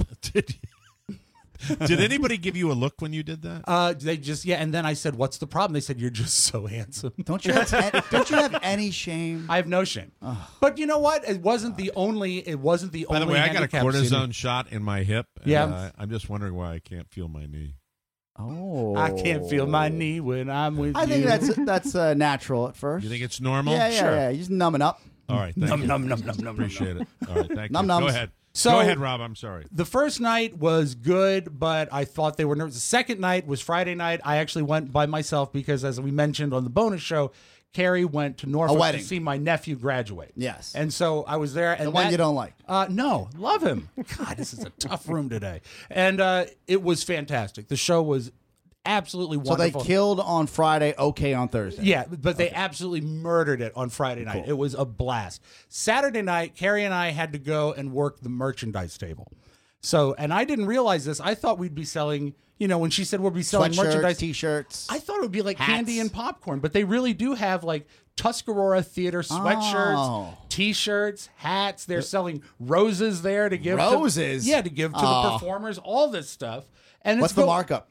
Did anybody give you a look when you did that? They just and then I said, "What's the problem?" They said, "You're just so handsome." Don't you have any shame? I have no shame. But you know what? It wasn't the only. By the way, I got a cortisone shot in my hip. And, Yeah. I'm just wondering why I can't feel my knee. Oh, I can't feel my knee when I'm with you. I think that's natural at first. You think it's normal? Yeah, yeah. You just numbing up. All right. Thank you. Num. Appreciate it. All right. Thank you. Num-nums. Go ahead. So- Go ahead, Rob. I'm sorry. The first night was good, but I thought they were nervous. The second night was Friday night. I actually went by myself because, as we mentioned on the bonus show, Carrie went to Norfolk wedding. to see my nephew graduate. Yes. And so I was there. And The one you don't like. No, love him. God, this is a tough room today. And it was fantastic. The show was absolutely So wonderful. they killed on Friday, okay on Thursday. Yeah, but they absolutely murdered it on Friday night. It was a blast. Saturday night, Carrie and I had to go and work the merchandise table. So, and I didn't realize this. I thought we'd be selling, when she said we'll be selling Sweatshirts, merchandise, T-shirts. I thought it would be like hats. candy and popcorn, but they really do have like Tuscarora Theater sweatshirts, Oh. T-shirts, hats. They're selling roses there to give Roses? to the performers, all this stuff. And What's it's the markup?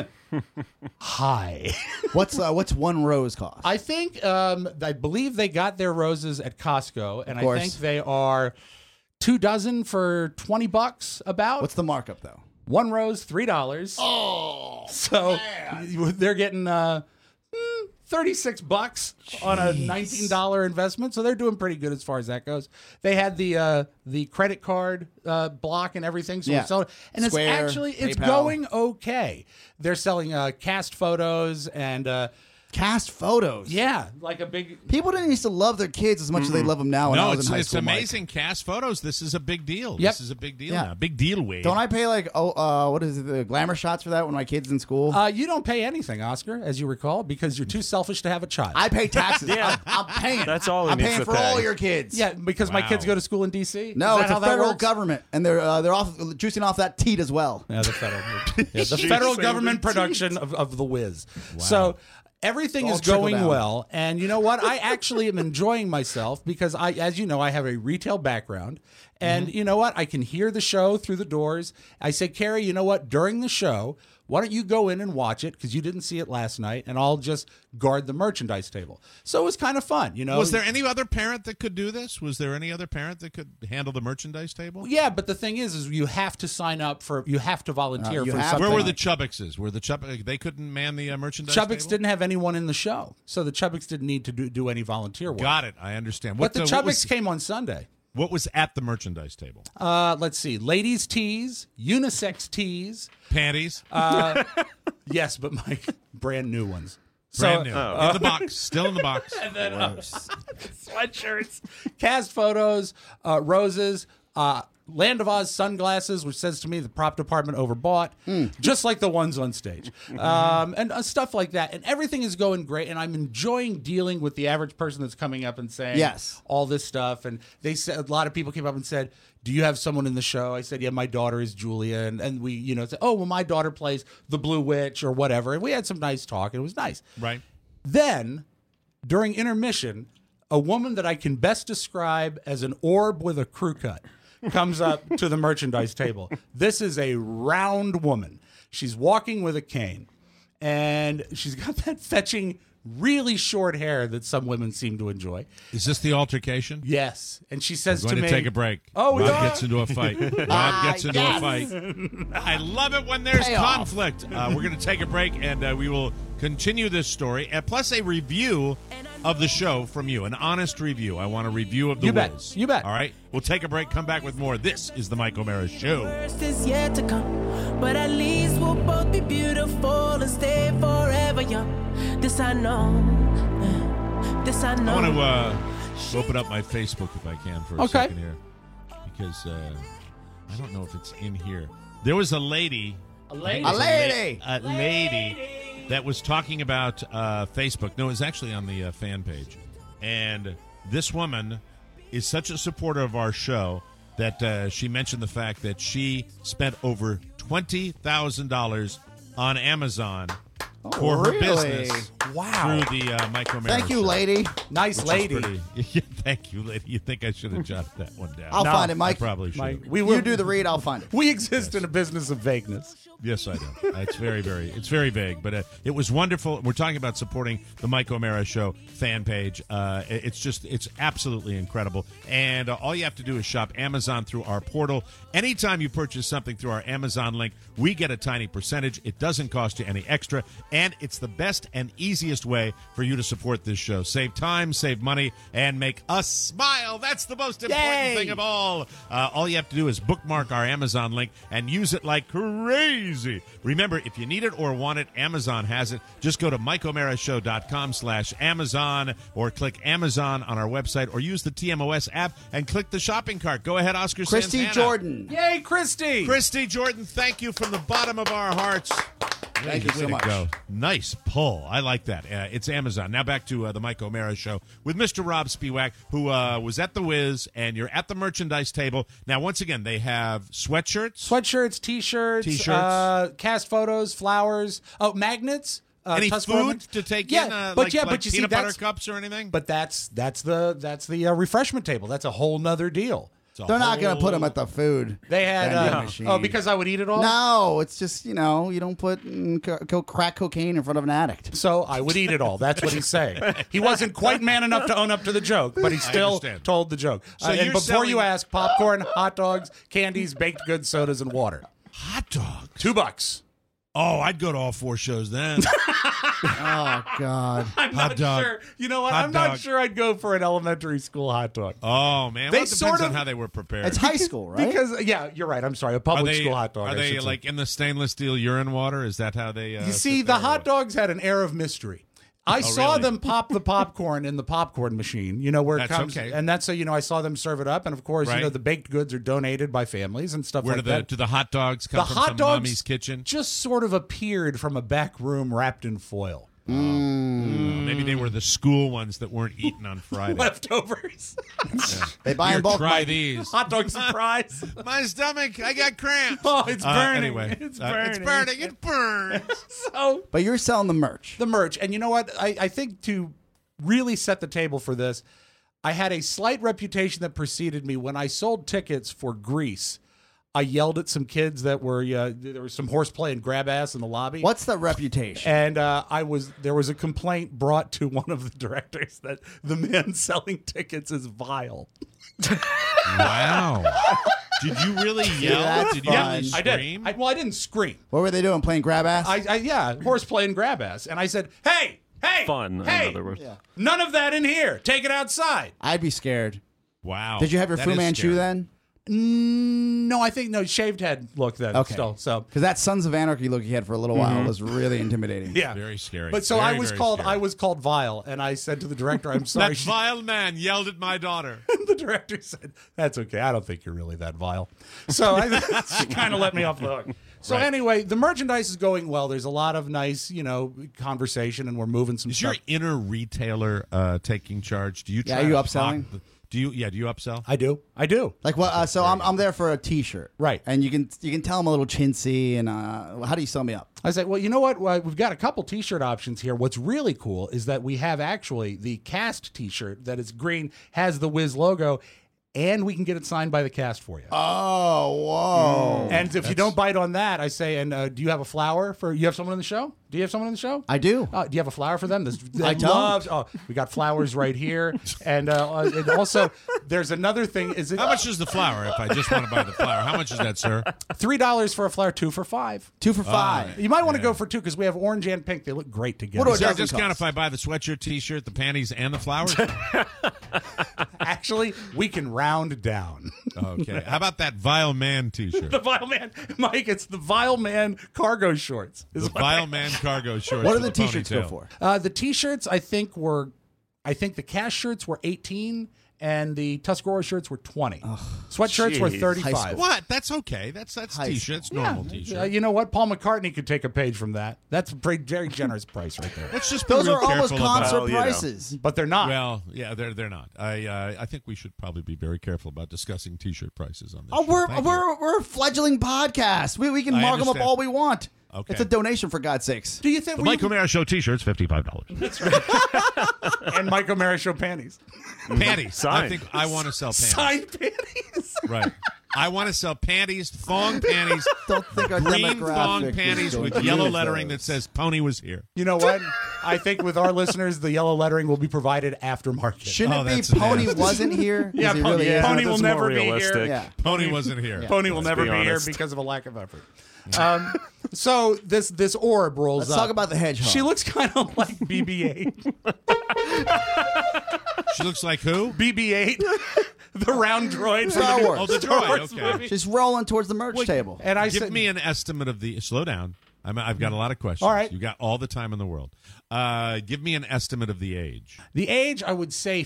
high. What's one rose cost? I think I believe they got their roses at Costco, and I course. think they are 2 dozen for $20 about. What's the markup though? One rose, $3. Oh, so they're getting $36 on a $19 investment, so they're doing pretty good as far as that goes. They had the credit card block and everything, so Yeah. we're selling, and Square, it's PayPal. going okay. They're selling cast photos and. Cast photos. Yeah, like a big. People didn't used to love their kids as much as they love them now. When I No, was it's in high school, Mike. amazing. Cast photos. This is a big deal. Yep. This is a big deal Yeah. now. Big deal, Wade. Don't I pay like what is it, the glamour shots for that when my kid's in school? You don't pay anything, Oscar, as you recall, because you're too selfish to have a child. I pay taxes. Yeah. I'm paying. That's all he I'm needs paying to for pay. all your kids. Yeah, because my Wow. kids go to school in D.C. No, Is it's that a how that federal works? government, and they're off juicing off that teat as well. Yeah, the federal government production of The Wiz. So everything All is trickle going down. well, and you know what? I actually am enjoying myself because as you know, I have a retail background, and you know what? I can hear the show through the doors. I say, Carrie, you know what? During the show, why don't you go in and watch it because you didn't see it last night, and I'll just guard the merchandise table. So it was kind of fun, Was there any other parent that could do this? Was there any other parent that could handle the merchandise table? Yeah, but the thing is you have to sign up you have to volunteer You for have something. Where were the Chubbixes? Were the they couldn't man the merchandise Chubbix table? didn't have anyone in the show, so the Chubbix didn't need to do any volunteer work. Got it. I understand. But the what Chubbix was, came on Sunday. what was at the merchandise table? Let's see. Ladies' tees, unisex tees. Panties? Yes, but my brand new ones. Brand new. In the box. Still in the box. And then sweatshirts, cast photos, roses, Land of Oz sunglasses, which says to me the prop department overbought, just like the ones on stage, and stuff like that. And everything is going great, and I'm enjoying dealing with the average person that's coming up and saying Yes. all this stuff. And they said a lot of people came up and said, "Do you have someone in the show?" I said, "Yeah, my daughter is Julia," and we said, "Oh, well, my daughter plays the Blue Witch or whatever." And we had some nice talk, and it was nice. Right. Then, during intermission, a woman that I can best describe as an orb with a crew cut comes up to the merchandise table. This is a round woman. She's walking with a cane, and she's got that fetching really short hair that some women seem to enjoy. Is this the altercation? Yes. And she says We're to going me, to take a break. Oh, we Rob are? gets into a fight. Rob gets into a fight. I love it when there's Payoff. conflict. We're going to take a break, and we will continue this story, plus a review of the show from you, an honest review. I want a review of the You bet. Wiz. You bet. All right, we'll take a break, come back with more. This is the Mike O'Mara Show. Worst is yet to come, but at least we'll both be beautiful and stay forever young. This I know. This I know. I want to open up my Facebook if I can for a second here, because I don't know if it's in here. There was a lady. A lady that was talking about Facebook. No, it was actually on the fan page. And this woman is such a supporter of our show that she mentioned the fact that she spent over $20,000 on Amazon for her business. Wow. Through the Mike O'Mara Thank you, Show. lady. Nice lady. Yeah, thank you, lady. You think I should have jotted that one down? I'll find it, Mike. I probably should. Mike, You do the read, I'll find it. We exist in a business of vagueness. Yes, I do. It's very vague, but it was wonderful. We're talking about supporting the Mike O'Mara Show fan page. It's absolutely incredible. And all you have to do is shop Amazon through our portal. Anytime you purchase something through our Amazon link, we get a tiny percentage. It doesn't cost you any extra, and it's the best and easiest way for you to support this show. Save time, save money, and make us smile. That's the most important thing of all. All you have to do is bookmark our Amazon link and use it like crazy. Remember, if you need it or want it, Amazon has it. Just go to MikeO'MaraShow.com/Amazon or click Amazon on our website or use the TMOS app and click the shopping cart. Go ahead, Oscar Christy Santana. Jordan. Yay, Christy! Christy Jordan, thank you from the bottom of our hearts. Thank you so Way to much. go. Nice pull. I like that. It's Amazon. Now back to the Mike O'Mara Show with Mr. Rob Spiewak, who was at the Wiz, and you're at the merchandise table. Now, once again, they have sweatshirts, T-shirts, cast photos, flowers, magnets. Any Tuscarora. food to take Yeah, in, but you peanut see, butter cups or anything? But that's the refreshment table. That's a whole nother deal. They're not going to put them at the food. They had vending machine. because I would eat it all. No, it's just you don't put crack cocaine in front of an addict. So I would eat it all. That's what he's saying. He wasn't quite man enough to own up to the joke, but he still told the joke. So and you're before you selling- ask, popcorn, hot dogs, candies, baked goods, sodas, and water. Hot dogs. $2. Oh, I'd go to all 4 shows then. Oh God! I'm Hot not dog. sure. You know what? Hot I'm not dog. sure I'd go for an elementary school hot dog. Oh man, They well, it depends sort of- on how they were prepared. It's high school, right? Because you're right. I'm sorry. A public school hot dog. Are I they should say. like in the stainless steel urine water? Is that how they? You see, the hot dogs had an air of mystery. I saw really? them pop the popcorn in the popcorn machine, where it That's comes. okay. And that's so, I saw them serve it up. And of course, Right. the baked goods are donated by families and stuff Where like do that. the hot dogs come The from? hot Some dogs mommy's kitchen. just sort of appeared from a back room wrapped in foil. Maybe they were the school ones that weren't eaten on Friday. Leftovers. They buy Here, in bulk. try Mike. these. Hot dog surprise. My stomach, I got cramps. Oh, it's burning. Anyway, It's it's burning. burning. It burns. So But you're selling the merch. the merch. And you know what? I think to really set the table for this, I had a slight reputation that preceded me when I sold tickets for Grease. I yelled at some kids that were there was some horseplay and grab ass in the lobby. What's the reputation? And there was a complaint brought to one of the directors that the man selling tickets is vile. Wow. Did you really yell? that's Did you fun. really I did. scream? I didn't scream. What were they doing? Playing grab ass? Horseplay and grab ass. And I said, hey, Fun, hey, in other words. none of that in here. Take it outside. I'd be scared. Wow. Did you have your That Fu is Manchu scary. then? No, I think shaved head look then. Okay. Still, so Because that Sons of Anarchy look he had for a little while was really intimidating. yeah, Very scary. But so Very, I was very called. scary. I was called vile, and I said to the director, "I'm sorry." That vile man yelled at my daughter. The director said, "That's okay. I don't think you're really that vile." So she kind of let me off the hook. So Right. anyway, the merchandise is going well. There's a lot of nice, conversation, and we're moving some Is stuff. your inner retailer taking charge? Do you? Yeah, Try are you to upselling? hawk Do you upsell? I do. Like what? So I'm there for a T-shirt, Right. And you can tell I'm a little chintzy. And how do you sell me up? I said, well, you know what? We've got a couple T-shirt options here. What's really cool is that we have actually the cast T-shirt that is green, has the Wiz logo, and we can get it signed by the cast for you. Oh, whoa. And if you don't bite on that, I say, and do you have a flower for, you have someone in the show? Do you have someone in the show? I do. Do you have a flower for them? I don't. We got flowers right here. And also, there's another thing. How much is the flower if I just want to buy the flower? How much is that, sir? $3 for a flower, 2 for $5. 2 for $5. You might want to go for 2 because we have orange and pink. They look great together. What is there a discount if I buy the sweatshirt, T-shirt, the panties, and the flowers? Actually, we can round down. Okay. How about that Vile Man T-shirt? The Vile Man, Mike. It's the Vile Man cargo shorts. The Vile Man cargo shorts. What do the T-shirts go for? The T-shirts, I think the cash shirts were 18, and the Tuscarora shirts were 20. Sweatshirts were 35. What? That's okay. That's T-shirts, normal T-shirt. You know what? Paul McCartney could take a page from that. That's a very generous price right there. Let's just be Those real are almost careful about- concert prices. But they're not. Well, yeah, they're not. I think we should probably be very careful about discussing T-shirt prices on this. Oh, show. we're a flegeling podcast. We can I mark them up understand. all we want. Okay. It's a donation, for God's sakes. Do you think The Mike O'Mara Show T-shirts, $55. That's right. And Mike O'Mara Show panties. Panties. I think I want to sell panties. Signed panties. Right. I want to sell panties, thong panties, Don't think our green demographic thong is panties going with to yellow use lettering those. that says "Pony was here." You know what? I think with our listeners, the yellow lettering will be provided aftermarket. Shouldn't it that's be Pony nasty. wasn't here? 'Cause Yeah, he Pony, really is. Pony will that's never more be here. realistic. Yeah. Pony wasn't here. Pony will never be be here honest. because of a lack of effort. So this orb rolls Let's up. talk about the hedgehog. She looks kind of like BB-8. She looks like who? BB-8, the round droid from Star the Wars. Oh, the Star droid. Wars Okay. movie. She's rolling towards the merch table. And I Give said, me an estimate of the. Slow down. I've got a lot of questions. All right. You got all the time in the world. Give me an estimate of the age. the age, I would say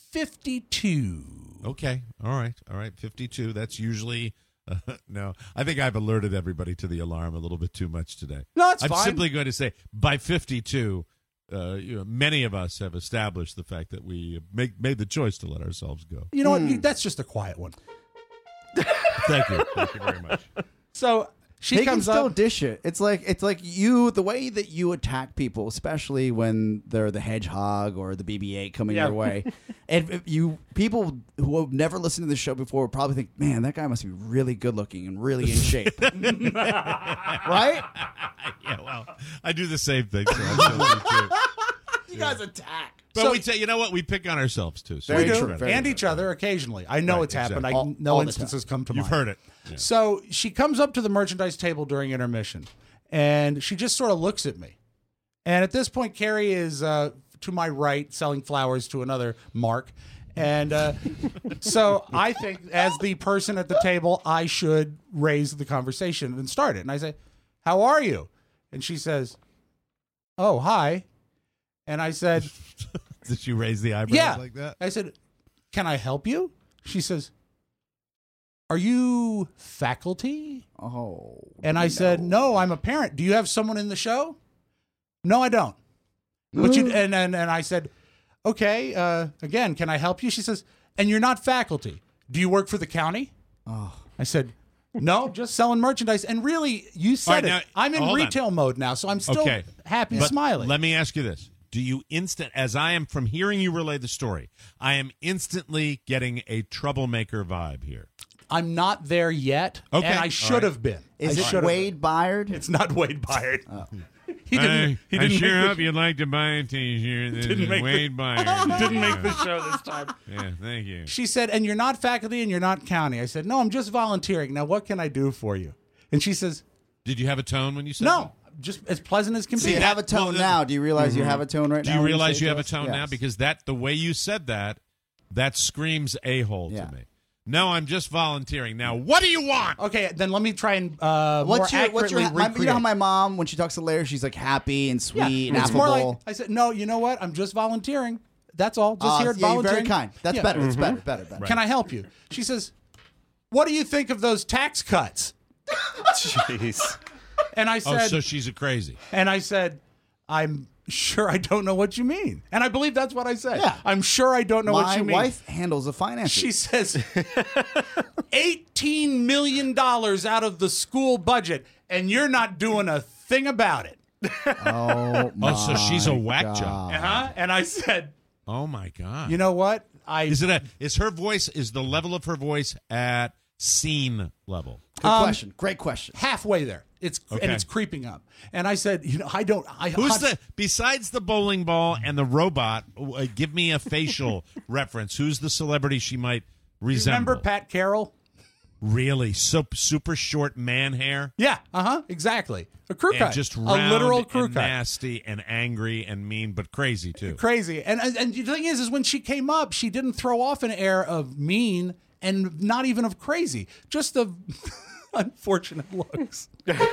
52. Okay. All right. 52. That's usually. No, I think I've alerted everybody to the alarm a little bit too much today. No, it's I'm fine. simply going to say by 52, many of us have established the fact that we made the choice to let ourselves go. You know what? That's just a quiet one. Thank you. Thank you very much. So she They can comes still up. dish it. It's like you, the way that you attack people, especially when they're the hedgehog or the BB-8 coming Yeah. your way. And if people who have never listened to the show before would probably think, man, that guy must be really good looking and really in shape. Right? Yeah, well, I do the same thing. So I feel you too. You guys attack. But So- we say, you know what? We pick on ourselves too. So Very We it's do, true. right. and each other occasionally. I know Right, it's happened. exactly. No All the instances come to You've mind. heard it. Yeah. So she comes up to the merchandise table during intermission, and she just sort of looks at me. And at this point, Carrie is to my right selling flowers to another Mark. And so I think, as the person at the table, I should raise the conversation and start it. And I say, "How are you?" And she says, "Oh, hi." And I said, Did you raise the eyebrows "Yeah." like that? I said, "Can I help you?" She says, "Are you faculty?" Oh. And I said, "No, I'm a parent. Do you have someone in the show?" "No, I don't." But you and I said, "Okay, again, can I help you?" She says, "And you're not faculty. Do you work for the county?" Oh. I said, "No, just selling merchandise." And really, you said All right, it. now, I'm in hold on. retail mode now, so I'm still Okay. happy, But smiling. Let me ask you this. Do you as I am from hearing you relay the story, I am instantly getting a troublemaker vibe here. I'm not there yet, Okay, and I all should right. have been. Is I it should have Wade Byard? been. It's not Wade Byard. He I didn't sure make hope the- you'd like to buy a T-shirt. This Didn't is make the- Wade Byard. didn't make the show this time. Yeah, thank you. She said, "And you're not faculty and you're not county." I said, "No, I'm just volunteering. Now, what can I do for you?" And she says, Did you have a tone when you said "No, just as pleasant as can So be." you have a tone now. Do you realize you have a tone right Do now? you when realize say you it have a to us? tone now? Yes. Because the way you said that screams a-hole Yeah. to me. No, I'm just volunteering. Now, what do you want? Okay, then let me try and more What's your accurately you know recreate. how my mom, when she talks to Larry, she's like happy and Yeah, sweet and it's more affable. like I said, "No, you know what? I'm just volunteering. That's all. Just here at yeah, you're volunteering." very kind. That's Yeah. better. It's better. Better. Can I help you? She says, "What do you think of those tax cuts?" Jeez. And I Oh, said, so she's a crazy. and I said, "I'm sure I don't know what you mean." And I believe that's what I said. Yeah. I'm sure I don't know what My you mean. wife handles the finances. She says, $18 million out of the school budget, and you're not doing a thing about it. oh, Oh, so she's a my whack God. job. And I said, Oh, my God. "You know what? Is her voice, is the level of her voice at scene level? Good question. Great question. Halfway there. And it's creeping up. And I said, besides the bowling ball and the robot, give me a facial reference. Who's the celebrity she might resemble? Remember Pat Carroll? Really? Super short man hair? Yeah, exactly. A crew cut. Just a round literal crew and cut. nasty and angry and mean, but crazy too. Crazy. And the thing is when she came up, she didn't throw off an air of mean and not even of crazy, just of unfortunate looks.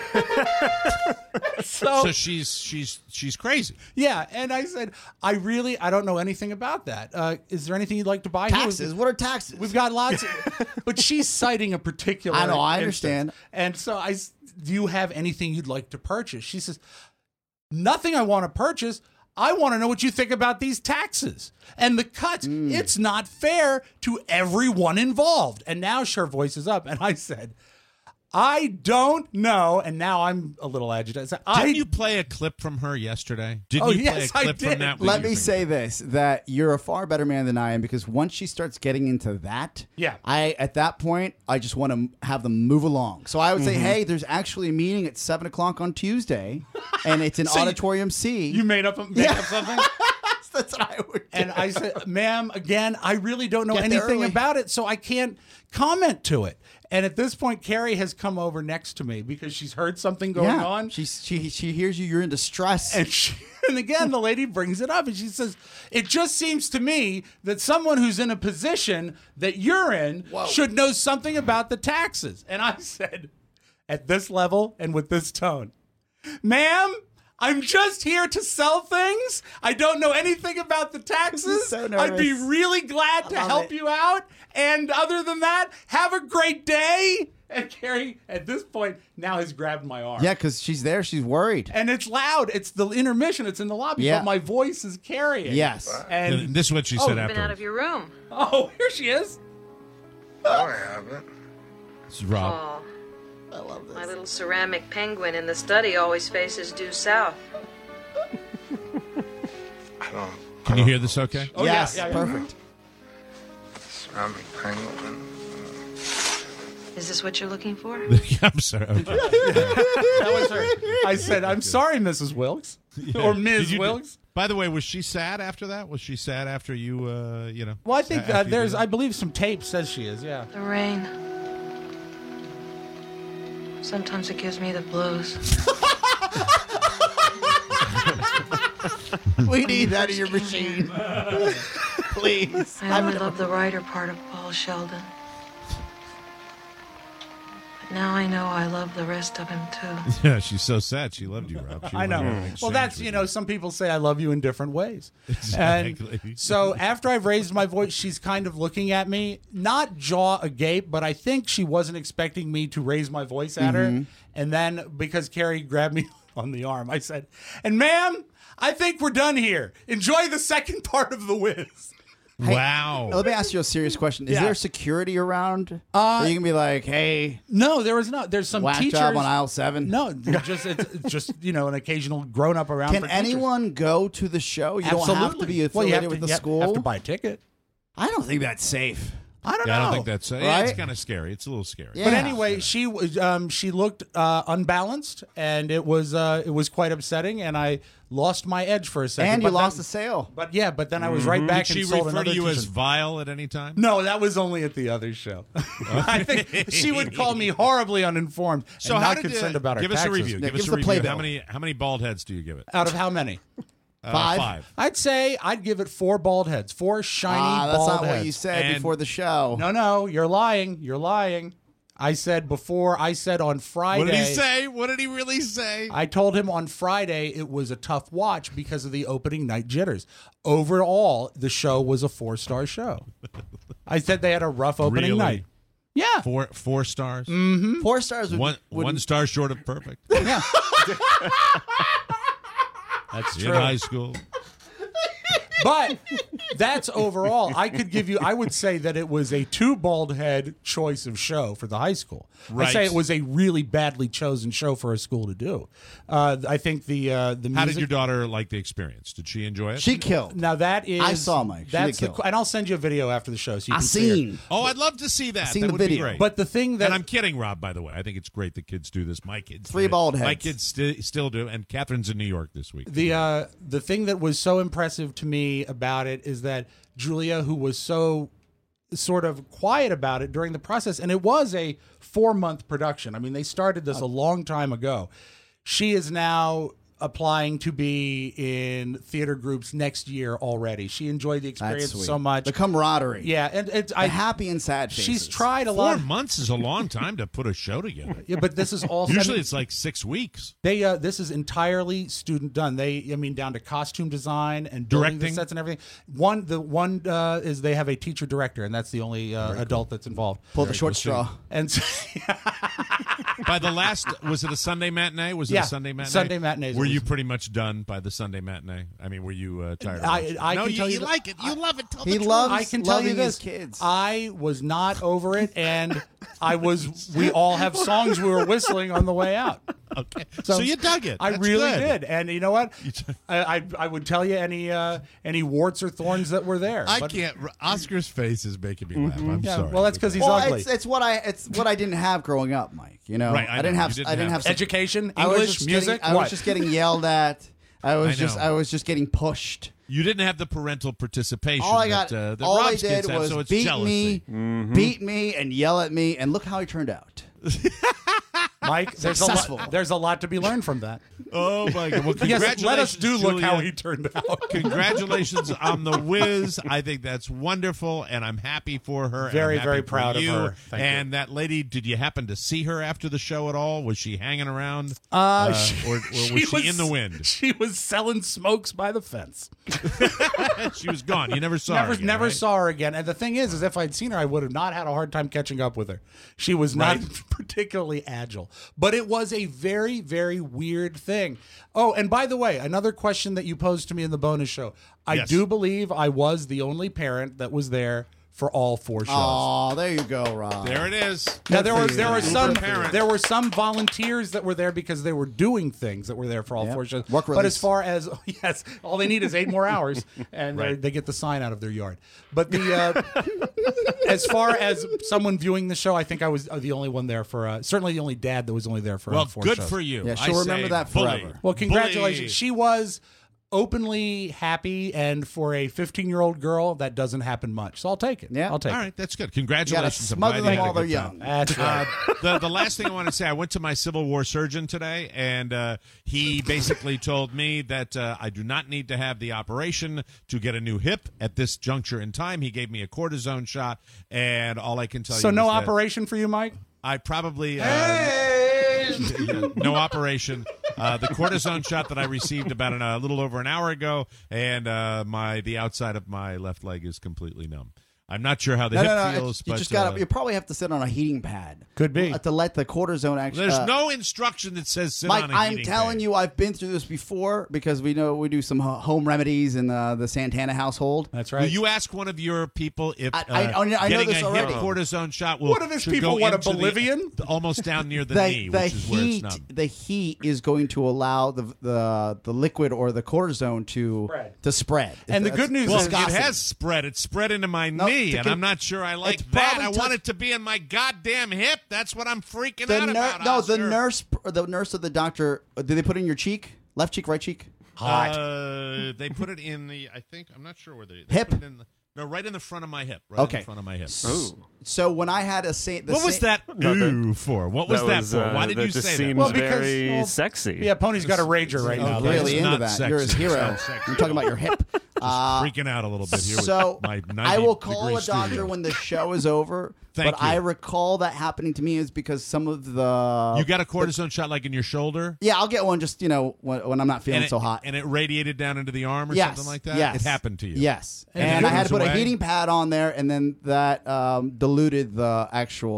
So she's crazy. Yeah, and I said, I don't know anything about that. Is there anything you'd like to buy? Taxes? What are taxes? We've got lots, but she's citing a particular. I know, I instance. And so do you have anything you'd like to purchase? She says, nothing I want to purchase. I want to know what you think about these taxes and the cuts. It's not fair to everyone involved. And now her voice is up, and I said, I don't know, and now I'm a little agitated. Didn't you play a clip from her yesterday? Didn't you play a clip from that? Let me say this, that you're a far better man than I am, because once she starts getting into that, at that point, I just want to have them move along. So I would say, hey, there's actually a meeting at 7 o'clock on Tuesday, and it's in Auditorium C. You made up something? That's what I would do. And I said, ma'am, again, I really don't know anything about it, so I can't comment to it. And at this point, Carrie has come over next to me because she's heard something going on. She hears you're in distress. And again, the lady brings it up and she says, it just seems to me that someone who's in a position that you're in should know something about the taxes. And I said, at this level and with this tone, ma'am, I'm just here to sell things. I don't know anything about the taxes. So nervous. I'd be really glad to help you out. And other than that, have a great day. And Carrie, at this point, now has grabbed my arm. Yeah, because she's there. She's worried. And it's loud. It's the intermission. It's in the lobby. Yeah. But my voice is carrying. Yes. And this is what she said You've after. been out of your room. Oh, here she is. No, I haven't. This is Rob. Oh, I love this. My little ceramic penguin in the study always faces due south. Can you hear this okay? Oh, yes, yeah. Perfect. Ceramic penguin. Is this what you're looking for? I'm sorry. Okay. That was her. I said, I'm sorry, Mrs. Wilkes. Or Ms. Wilkes. By the way, was she sad after that? Was she sad after you, Well, I think I believe some tape says she is, yeah. The rain. Sometimes it gives me the blues. We need that in your machine. Please. I only love the writer part of Paul Sheldon. But now I know I love the rest of him, too. Yeah, she's so sad. She loved you, Rob. I know. Well, that's, some people say I love you in different ways. Exactly. And so after I've raised my voice, she's kind of looking at me, not jaw agape, but I think she wasn't expecting me to raise my voice at her. And then because Carrie grabbed me on the arm, I said, and ma'am, I think we're done here. Enjoy the second part of The Wiz. Hey, wow. Let me ask you a serious question. Is Yeah. there security around? Are you gonna be like, hey? No, there was not. There's some whack teachers job on aisle 7. No, it's just an occasional grown up around. Can for teachers. anyone go to the show? You don't have to be affiliated with the school. You have to buy a ticket. I don't think that's safe. I don't know. I don't think that's Right? It's kind of scary. It's a little scary. Yeah. But anyway, she looked unbalanced, and it was quite upsetting, and I lost my edge for a second. And you But lost then- the sale. But yeah, but then I was right back Did she and sold refer another to you as t-shirt. vile at any time? No, that was only at the other show. I think she would call me horribly uninformed So and how not did concerned about her give us taxes. a review. Yeah, Give us give a us the review. playbill. How many bald heads do you give it? Out of how many? 5. I'd say I'd give it 4 bald heads. 4 shiny That's bald not heads. what you said And- before the show. No, you're lying. You're lying. I said on Friday. What did he say? What did he really say? I told him on Friday it was a tough watch because of the opening night jitters. Overall, the show was a 4-star show. I said they had a rough opening Really? night. Yeah. 4 stars. 4 stars would One star short of perfect. Yeah. That's In true. high school. But that's overall. I would say that it was a 2 bald head choice of show for the high school. Right. I'd say it was a really badly chosen show for a school to do. I think the music. How did your daughter like the experience? Did she enjoy it? She killed. Now that is. I saw Mike. She That's did the, kill. and I'll send you a video after the show so you I can see her. seen. Oh, I'd love to see that. seen That the would be video. great. But the thing that And I'm kidding, Rob, by the way. I think it's great that kids do this. My kids. 3 do it. bald My heads. kids still do. And Catherine's in New York this week. the thing that was so impressive to me about it is that Julia, who was so sort of quiet about it during the process, and it was a 4-month production. I mean, they started this a long time ago. She is now applying to be in theater groups next year already. She enjoyed the experience sweet. so much. The camaraderie. Yeah, and it's The happy and sad faces. she's tried a 4 lot. months is a long time to put a show together. Yeah, but this is all Usually it's like 6 weeks. They this is entirely student done. Down to costume design and building the Directing? sets and everything. The one is they have a teacher director, and that's the only adult that's involved. Pull the short straw. And so, By the last, was it a Sunday matinee? Was it Yeah, a Sunday matinee? Sunday matinees. Were you pretty much done by the Sunday matinee? I mean, were you tired? Of it? I No, can tell you you that- like it. You love it. Tell He the truth. loves I can tell you loving his this: kids. I was not over it, and we all have songs we were whistling on the way out. Okay, so you dug it. I That's really good. did, and you know what? I would tell you any warts or thorns that were there. I but- can't. Oscar's face is making me laugh. I'm Yeah, sorry. well, that's because he's Well, ugly. it's what I didn't have growing up, Mike. You know, Right, I know. didn't You have didn't have some- education, I was English, just music. I what? was just getting yelled at. I was know. just getting pushed. You didn't have the parental participation. All I got, that all I Rob's did kids have, was so it's beat jealousy. beat me, and yell at me, and look how he turned out. Mike, Successful. there's a lot to be learned from that. Oh my God! Well, Yes, congratulations, let us do look how Julia. he turned out. Congratulations on the whiz. I think that's wonderful, and I'm happy for her. and Very, I'm happy very for proud of you. her. Thank you. And that lady, did you happen to see her after the show at all? Was she hanging around? Or was she in the wind? She was selling smokes by the fence. She was gone. You never saw her again, Never right? saw her again. And the thing is if I'd seen her, I would have not had a hard time catching up with her. She was not particularly agile. But it was a very, very weird thing. Oh, and by the way, another question that you posed to me in the bonus show. I Yes. do believe I was the only parent that was there for all 4 shows. Oh, there you go, Rob. There it is. Now there Good for were you. there were some volunteers that were there because they were doing things that were there for all Yep. 4 shows. Work but release. as far as yes, all they need is 8 more hours, and Right. they get the sign out of their yard. But the as far as someone viewing the show, I think I was the only one there for certainly the only dad that was only there for Well, 4 good shows. for you. Yeah, she'll I remember say that bully. forever. Well, congratulations. Bully. She was openly happy, and for a 15-year-old girl, that doesn't happen much. So I'll take it. Yeah. I'll take All it. right, that's good. You gotta Congratulations. I'm smother glad you them had a while they're good time. young. That's right. The last thing I want to say, I went to my Civil War surgeon today, and he basically told me that I do not need to have the operation to get a new hip at this juncture in time. He gave me a cortisone shot, and all I can tell So you no is that operation for you, Mike? I probably no operation. The cortisone shot that I received about a little over an hour ago, and the outside of my left leg is completely numb. I'm not sure how the hip feels, You but just got you probably have to sit on a heating pad. Could be. To let the cortisone actually. there's no instruction that says sit Mike, on a I'm heating telling pad. you, I've been through this before because we know we do some home remedies in the Santana household. That's Will right. you ask one of your people if I know getting this a already. hip cortisone shot will What if his should people go want a into the- Bolivian? almost down near the knee, The which is where it's heat, numb. the heat is going to allow the liquid or the cortisone to spread. And the good news Well, is it has spread. It's spread into my No, knee, to and con- I'm not sure I like it's that. probably I want touch- it to be in my goddamn hip. That's what I'm freaking the out about. no, Oscar. the nurse of the doctor. Did they put it in your cheek? Left cheek, right cheek? They put it in the. I think I'm not sure where they Hip? Put it in no, right in the front of my hip. Right in Okay. the front of my hip. So when I had What was that ooh for? What was that for? Why did you just say seems that? very sexy. Yeah, Pony's got a rager right now. that's really not into that. sexy. You're his hero. Sounds sexy. I'm talking about your hip. Freaking out a little bit here. So with my 90 I will call a degree doctor studio. when the show is over. Thank but you. I recall that happening to me is because some of the You got a cortisone shot like in your shoulder, yeah, I'll get one just when I'm not feeling and so hot. and it radiated down into the arm or Yes, something like that. yes. It happened to you. Yes, And and it I had to goes put a away? heating pad on there, and then that diluted the actual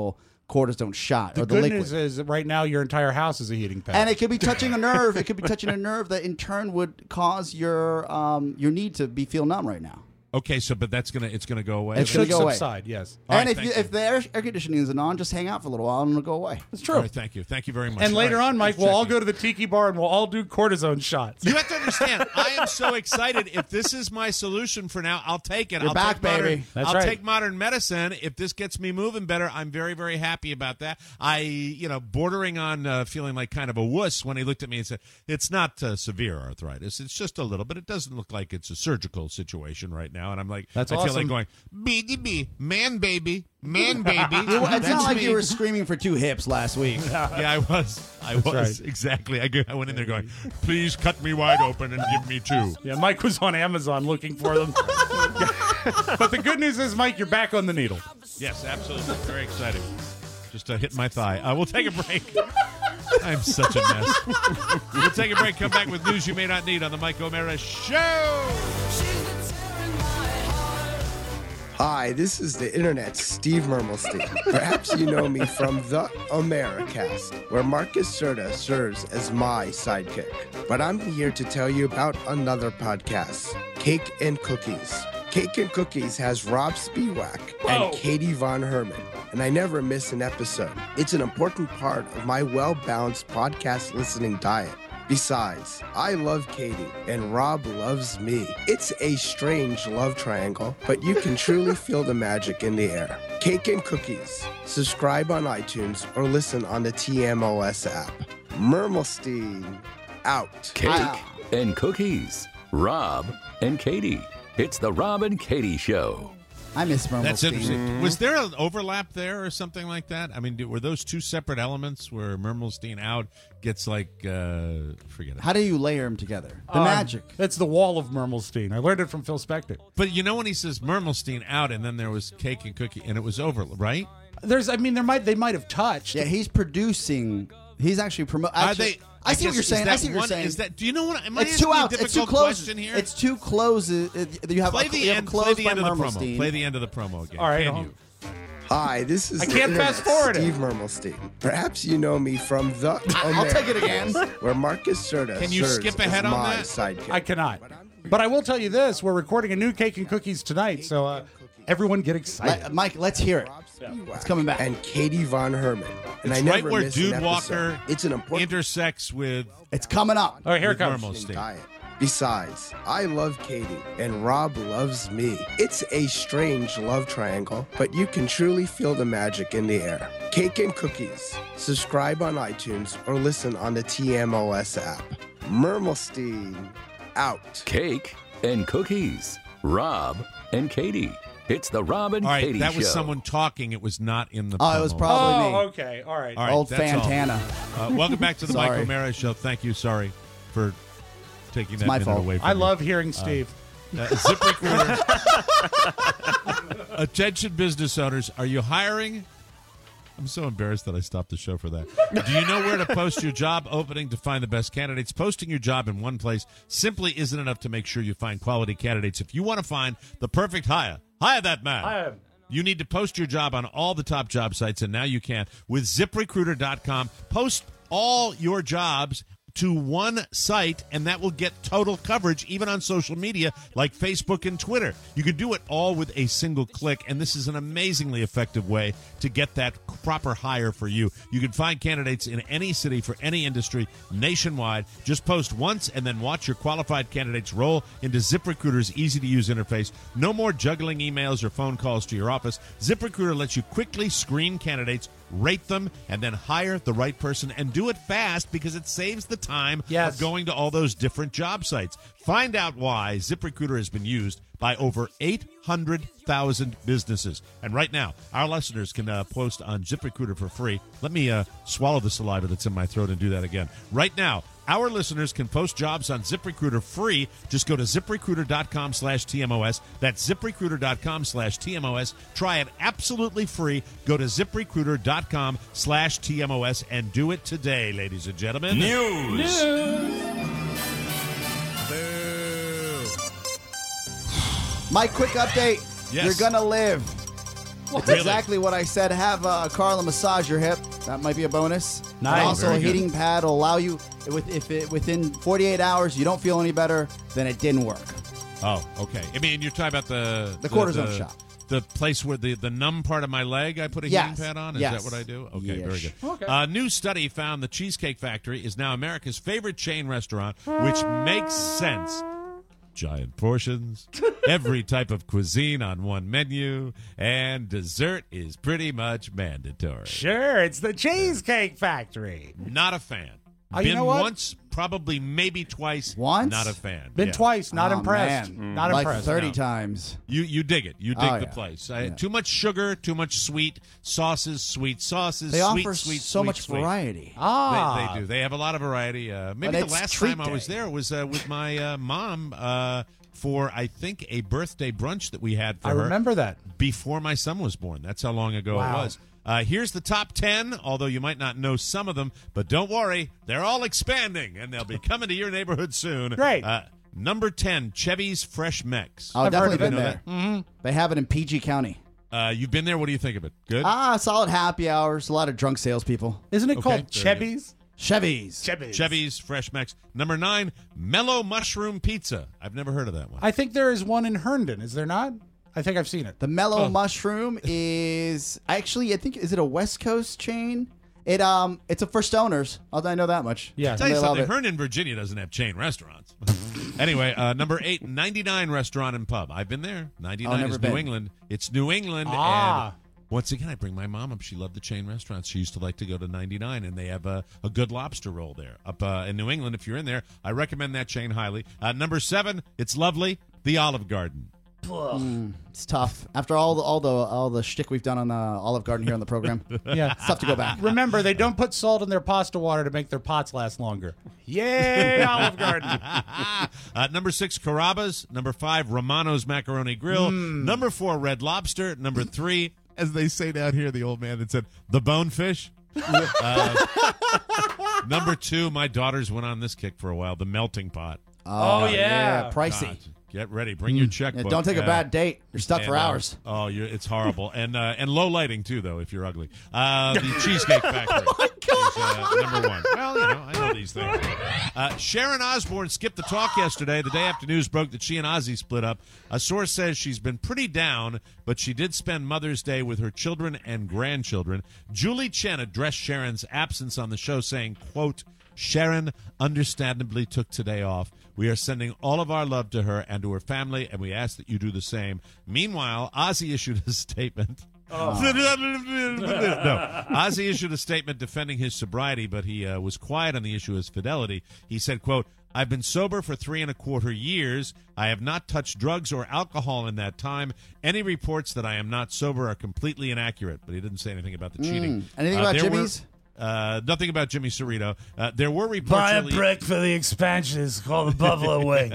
cortisone shot The or the good liquid. news is that right now your entire house is a heating pad. And it could be touching a nerve. It could be touching a nerve that in turn would cause your need to feel numb right now. Okay, so but it's gonna go away. It's going to go away. subside, yes. All And right, if the air conditioning isn't on, just hang out for a little while and it'll go away. That's true. All right, thank you very much. And later All right, on, Mike, just we'll all checking. go to the tiki bar and we'll all do cortisone shots. You have to understand, I am so excited. If this is my solution for now, I'll take it. You're I'll back, take modern, baby. That's I'll right. take modern medicine. If this gets me moving better, I'm very, very happy about that. Bordering on feeling like kind of a wuss when he looked at me and said, it's not severe arthritis. It's just a little, but it doesn't look like it's a surgical situation right now. And I'm like, That's I feel awesome. like going, BDB, man baby. It's not like you were screaming for 2 hips last week. Yeah, I was. right. Exactly. I went in there going, please cut me wide open and give me 2. Yeah, Mike was on Amazon looking for them. But the good news is, Mike, you're back on the needle. Yes, absolutely. Very exciting. Just hit my thigh. We'll take a break. I'm such a mess. We'll take a break. Come back with news you may not need on the Mike O'Mara Show. Hi, this is the Internet's Steve Mermelstein. Perhaps you know me from the Americast, where Marcus Serta serves as my sidekick. But I'm here to tell you about another podcast, Cake and Cookies. Cake and Cookies has Rob Spiewak and Katie Von Herman, and I never miss an episode. It's an important part of my well-balanced podcast listening diet. Besides, I love Katie, and Rob loves me. It's a strange love triangle, but you can truly feel the magic in the air. Cake and Cookies. Subscribe on iTunes or listen on the TMOS app. Mermelstein, out. Cake and Cookies. Rob and Katie. It's the Rob and Katie Show. I miss Mermelstein. That's interesting. Was there an overlap there or something like that? I mean, were those 2 separate elements where Mermelstein out gets like, forget it. How do you layer them together? The magic. It's the wall of Mermelstein. I learned it from Phil Spector. But you know when he says Mermelstein out and then there was Cake and Cookie and it was over, right? They might have touched. Yeah, he's producing. He's actually promoting. I see what you're saying. I see what you're saying. Is that? Do you know what? It's 2 outs. It's 2 closes. Question here? It's 2 closes. You have play the end. Play the end of the promo. Play the end of the promo again. All right. Can you? Hi, this is I the can't Internet's fast forward it. Steve Mermelstein. Perhaps you know me from the I'll take it again. where Marcus Serta Can you serves skip ahead as on my that? sidekick. I cannot. But I will tell you this: we're recording a new Cake and Cookies tonight, so everyone get excited. Mike, let's hear it. It's coming back. And Katie Von Herman. And It's I right never where miss an Dude episode. Walker It's an important intersects with. It's coming up. All right, here it with comes. Mermelstein. diet. Besides, I love Katie, and Rob loves me. It's a strange love triangle, but you can truly feel the magic in the air. Cake and Cookies. Subscribe on iTunes or listen on the TMOS app. Mermelstein, out. Cake and Cookies. Rob and Katie. It's the Rob and All right, Katie that Show. was someone talking. It was not in the promo. Oh, it was probably me. Okay. All right. All right, Old that's all. Fantana. Welcome back to the Sorry. Mike O'Mara Show. Thank you. Sorry for taking that my minute fault. away from I you. love hearing Steve. ZipRecruiter. Attention business owners, are you hiring? I'm so embarrassed that I stopped the show for that. Do you know where to post your job opening to find the best candidates? Posting your job in one place simply isn't enough to make sure you find quality candidates. If you want to find the perfect hire that man. You need to post your job on all the top job sites, and now you can with ZipRecruiter.com. Post all your jobs to one site, and that will get total coverage even on social media like Facebook and Twitter. You can do it all with a single click, and this is an amazingly effective way to get that proper hire for you. You can find candidates in any city for any industry nationwide. Just post once and then watch your qualified candidates roll into ZipRecruiter's easy-to-use interface. No more juggling emails or phone calls to your office. ZipRecruiter lets you quickly screen candidates, rate them, and then hire the right person, and do it fast because it saves the time of going to all those different job sites. Find out why ZipRecruiter has been used by over 800,000 businesses. And right now, our listeners can post on ZipRecruiter for free. Let me swallow the saliva that's in my throat and do that again. Right now, our listeners can post jobs on ZipRecruiter free. Just go to ZipRecruiter.com/TMOS. That's ZipRecruiter.com/TMOS. Try it absolutely free. Go to ZipRecruiter.com/TMOS and do it today, ladies and gentlemen. News. My quick update. Yes. You're going to live. It's exactly what I said. Have Carla massage your hip. That might be a bonus. Nice. And also, Very a good. heating pad will allow you, if within 48 hours you don't feel any better, then it didn't work. Oh, okay. I mean, you're talking about the cortisone shop. The place where the numb part of my leg I put a Yes. heating pad on? Is Yes. that what I do? Okay, Yes. very good. Okay. A new study found the Cheesecake Factory is now America's favorite chain restaurant, which makes sense. Giant portions, every type of cuisine on one menu, and dessert is pretty much mandatory. Sure, it's the Cheesecake Factory. Not a fan. Oh, Been you know what? once, probably maybe twice. Once? Not a fan. Been Yeah. twice, not Oh, impressed. man. Not like impressed. 30 no. times. You dig it. You dig Oh, the yeah. place. Yeah. Too much sugar, too much sweet sauces, sweet sauces. They sweet, offer sweet, so sweet, much sweet. variety. They do. They have a lot of variety. Maybe But the it's last treat time I was day. there was with my mom for, I think, a birthday brunch that we had for I her. remember that. Before my son was born. That's how long ago Wow. it was. Here's the top 10, although you might not know some of them, but don't worry, they're all expanding, and they'll be coming to your neighborhood soon. Great. Number 10, Chevy's Fresh Mex. I've definitely heard of been it. there. Mm-hmm. They have it in PG County. You've been there. What do you think of it? Good? Solid happy hours. A lot of drunk salespeople. Isn't it Okay, called very good. Chevy's? Chevy's. Chevy's Fresh Mex. Number 9, Mellow Mushroom Pizza. I've never heard of that one. I think there is one in Herndon. Is there not? I think I've seen it. The Mellow Mushroom is actually, I think, is it a West Coast chain? It's a for stoners. I know that much. Yeah. Tell you They love something, it. Herndon, Virginia doesn't have chain restaurants. Anyway, number 8, 99 Restaurant and Pub. I've been there. 99 never is been. New England. It's New England. Ah. And once again, I bring my mom up. She loved the chain restaurants. She used to like to go to 99, and they have a good lobster roll there. Up in New England, if you're in there, I recommend that chain highly. Number 7, it's lovely, the Olive Garden. It's tough. After all the shtick we've done on Olive Garden here on the program, Yeah. it's tough to go back. Remember, they don't put salt in their pasta water to make their pots last longer. Yay, Olive Garden. Number 6, Carrabba's. Number 5, Romano's Macaroni Grill. Number 4, Red Lobster. Number 3, as they say down here, the old man that said, the Bonefish. Number 2, my daughters went on this kick for a while, the Melting Pot. Oh, yeah. Pricey. God, get ready. Bring your checkbook. Yeah, don't take a bad date. You're stuck for hours. It's horrible. And low lighting, too, though, if you're ugly. The Cheesecake Factory is number 1. Well, I know these things. Sharon Osbourne skipped the talk yesterday, the day after news broke that she and Ozzy split up. A source says she's been pretty down, but she did spend Mother's Day with her children and grandchildren. Julie Chen addressed Sharon's absence on the show, saying, quote, Sharon understandably took today off. We are sending all of our love to her and to her family, and we ask that you do the same. Meanwhile, Ozzy issued a statement. No, Ozzy issued a statement defending his sobriety, but he was quiet on the issue of his fidelity. He said, quote, I've been sober for 3.25 years. I have not touched drugs or alcohol in that time. Any reports that I am not sober are completely inaccurate. But he didn't say anything about the cheating. Anything about Jimmy's? Nothing about Jimmy Cerrito. There were reports. Buy a brick for the expansion. It's called the Buffalo Wing.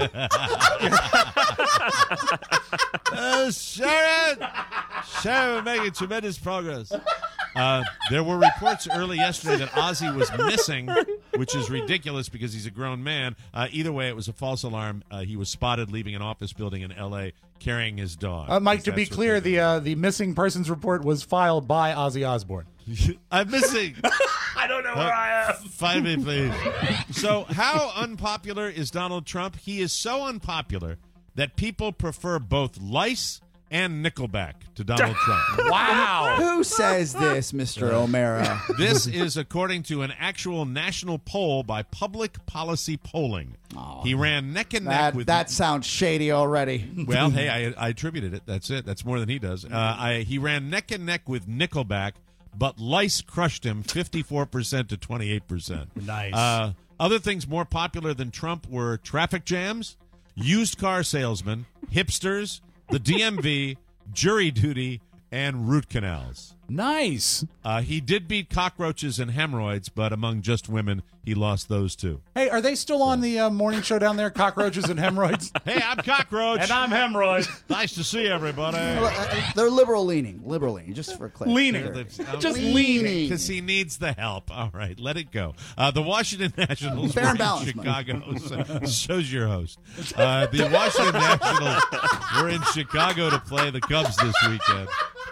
Sharon, we're making tremendous progress. There were reports early yesterday that Ozzy was missing, which is ridiculous because he's a grown man. Either way, it was a false alarm. He was spotted leaving an office building in L.A. carrying his dog. Mike, to be clear, the missing persons report was filed by Ozzy Osbourne. I'm missing. I don't know where I am. Find me, please. So, how unpopular is Donald Trump? He is so unpopular that people prefer both Lice and Nickelback to Donald Trump. Wow. Who says this, Mr. O'Mara? This is according to an actual national poll by Public Policy Polling. He ran neck and neck with... That sounds shady already. Well, hey, I attributed it. That's it. That's more than he does. He ran neck and neck with Nickelback, but Lice crushed him 54% to 28%. Nice. Other things more popular than Trump were traffic jams, used car salesmen, hipsters, the DMV, jury duty, and root canals. Nice. He did beat cockroaches and hemorrhoids, but among just women, he lost those two. Hey, are they still on the morning show down there, Cockroaches and Hemorrhoids? Hey, I'm Cockroach. And I'm Hemorrhoid. Nice to see everybody. They're liberal leaning, just for clarity. Leaning. Just leaning. Because he needs the help. All right, let it go. The Washington Nationals Fair were and in balanced, Chicago. Shows your host. The Washington Nationals were in Chicago to play the Cubs this weekend.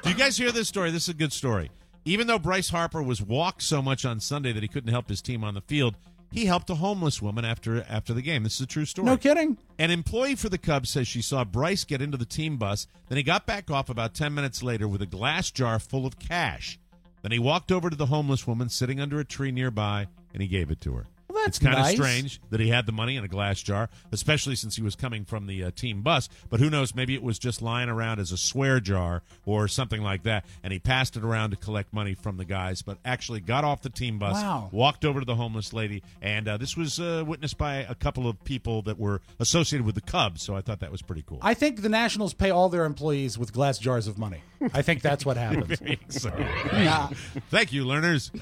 Do you guys hear this story? This is a good story. Even though Bryce Harper was walked so much on Sunday that he couldn't help his team on the field, he helped a homeless woman after the game. This is a true story. No kidding. An employee for the Cubs says she saw Bryce get into the team bus. Then he got back off about 10 minutes later with a glass jar full of cash. Then he walked over to the homeless woman sitting under a tree nearby, and he gave it to her. Well, that's it's kind of nice. strange that he had the money in a glass jar, especially since he was coming from the team bus. But who knows, maybe it was just lying around as a swear jar or something like that, and he passed it around to collect money from the guys, but actually got off the team bus, walked over to the homeless lady, and this was witnessed by a couple of people that were associated with the Cubs, so I thought that was pretty cool. I think the Nationals pay all their employees with glass jars of money. I think that's what happens. Thank you, learners.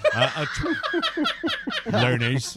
Learners.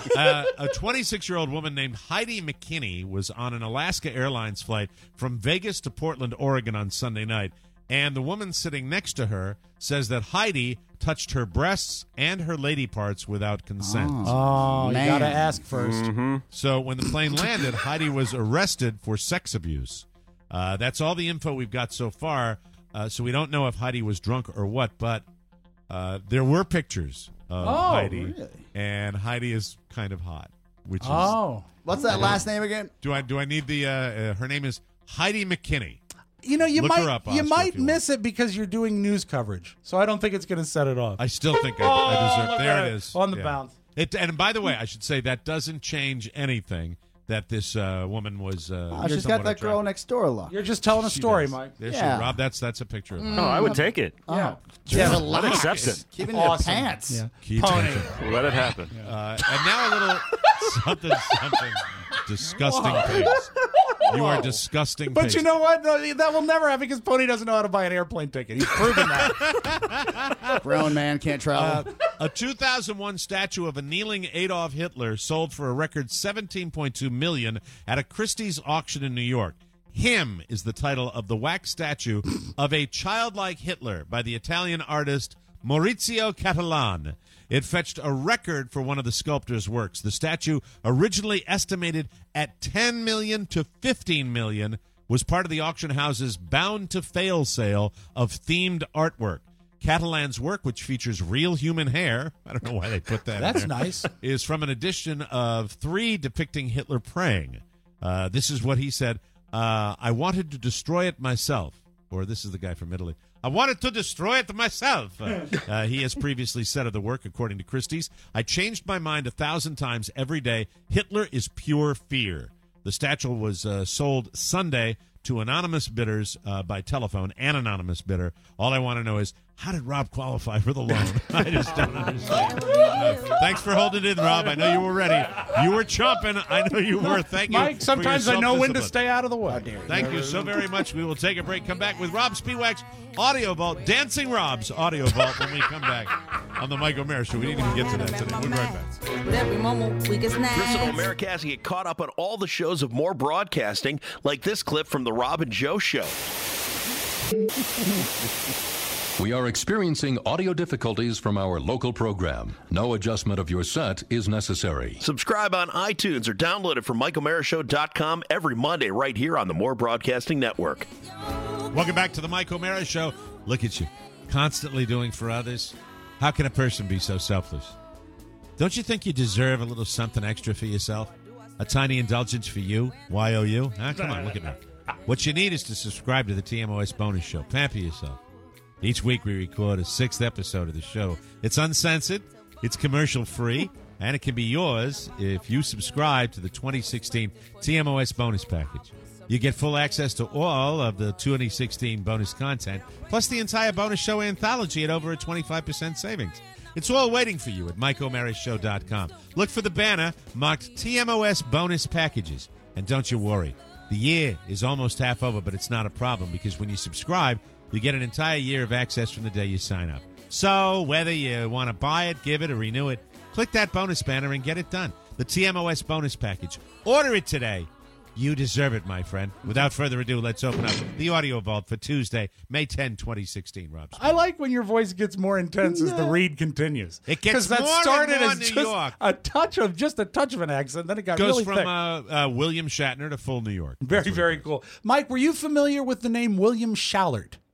A 26-year-old woman named Heidi McKinney was on an Alaska Airlines flight from Vegas to Portland, Oregon on Sunday night. And the woman sitting next to her says that Heidi touched her breasts and her lady parts without consent. Oh, you got to ask first. Mm-hmm. So when the plane landed, Heidi was arrested for sex abuse. That's all the info we've got so far. So we don't know if Heidi was drunk or what, but there were pictures of Heidi. Really? And Heidi is kind of hot. Which is what's that last name again? Do I need the her name is Heidi McKinney. You know, you Look her up, Oscar, might if you miss it because you're doing news coverage. So I don't think it's going to set it off. I still think I deserve. look There at it is. On the bounce. And by the way, I should say that doesn't change anything that this woman was. She's got that girl next door. Look, you're just telling a story, Mike. There Yeah. Rob, that's a picture of her. Oh, I would take it. Yeah. I'd accept it. Keep it in your pants. Yeah. Keep Pony. it. Let it happen. And now a little something disgusting pigs. You are disgusting But pigs. you know what? No, that will never happen because Pony doesn't know how to buy an airplane ticket. He's proven that. Grown man can't travel. A 2001 statue of a kneeling Adolf Hitler sold for a record $17.2 million at a Christie's auction in New York. Him is the title of the wax statue of a childlike Hitler by the Italian artist Maurizio Catalan. It fetched a record for one of the sculptor's works. The statue, originally estimated at $10 million to $15 million, was part of the auction house's Bound to Fail sale of themed artwork. Catalan's work, which features real human hair, I don't know why they put that in That's there, nice. is from an edition of 3 depicting Hitler praying. This is what he said. I wanted to destroy it myself. Or this is the guy from Italy. I wanted to destroy it myself. He has previously said of the work, according to Christie's, I changed my mind 1,000 times every day. Hitler is pure fear. The statue was sold Sunday to anonymous bidders by telephone, an anonymous bidder. All I want to know is, how did Rob qualify for the loan? I just don't understand. Thanks for holding it in, Rob. I know you were ready. You were chomping. I know you were. Thank you. Mike, sometimes I know when to stay out of the way. Thank you so very much. We will take a break. Come back with Rob Spiewak's Audio Vault, Dancing Rob's Audio Vault when we come back on the Mike O'Mara Show. We didn't even get to that today. We'll be right back. With every moment we get snaps. Listen to America has to get caught up on all the shows of more broadcasting, like this clip from the Rob and Joe Show. We are experiencing audio difficulties from our local program. No adjustment of your set is necessary. Subscribe on iTunes or download it from MikeO'MaraShow.com every Monday right here on the More Broadcasting Network. Welcome back to the Mike O'Mara Show. Look at you, constantly doing for others. How can a person be so selfless? Don't you think you deserve a little something extra for yourself? A tiny indulgence for you? Y-O-U? Come on, look at me. What you need is to subscribe to the TMOS Bonus Show. Pamper yourself. Each week we record a 6th episode of the show. It's uncensored, it's commercial-free, and it can be yours if you subscribe to the 2016 TMOS Bonus Package. You get full access to all of the 2016 bonus content, plus the entire bonus show anthology at over a 25% savings. It's all waiting for you at MikeO'MaraShow.com. Look for the banner marked TMOS Bonus Packages. And don't you worry, the year is almost half over, but it's not a problem because when you subscribe, you get an entire year of access from the day you sign up. So whether you want to buy it, give it, or renew it, click that bonus banner and get it done. The TMOS Bonus Package. Order it today. You deserve it, my friend. Without further ado, let's open up the Audio Vault for Tuesday, May 10, 2016. Rob. I like when your voice gets more intense as the read continues. It gets that more and started more as New just York. a touch of an accent, then it got Goes really from thick. William Shatner to full New York. Very, very cool. Mike, were you familiar with the name William Shallert?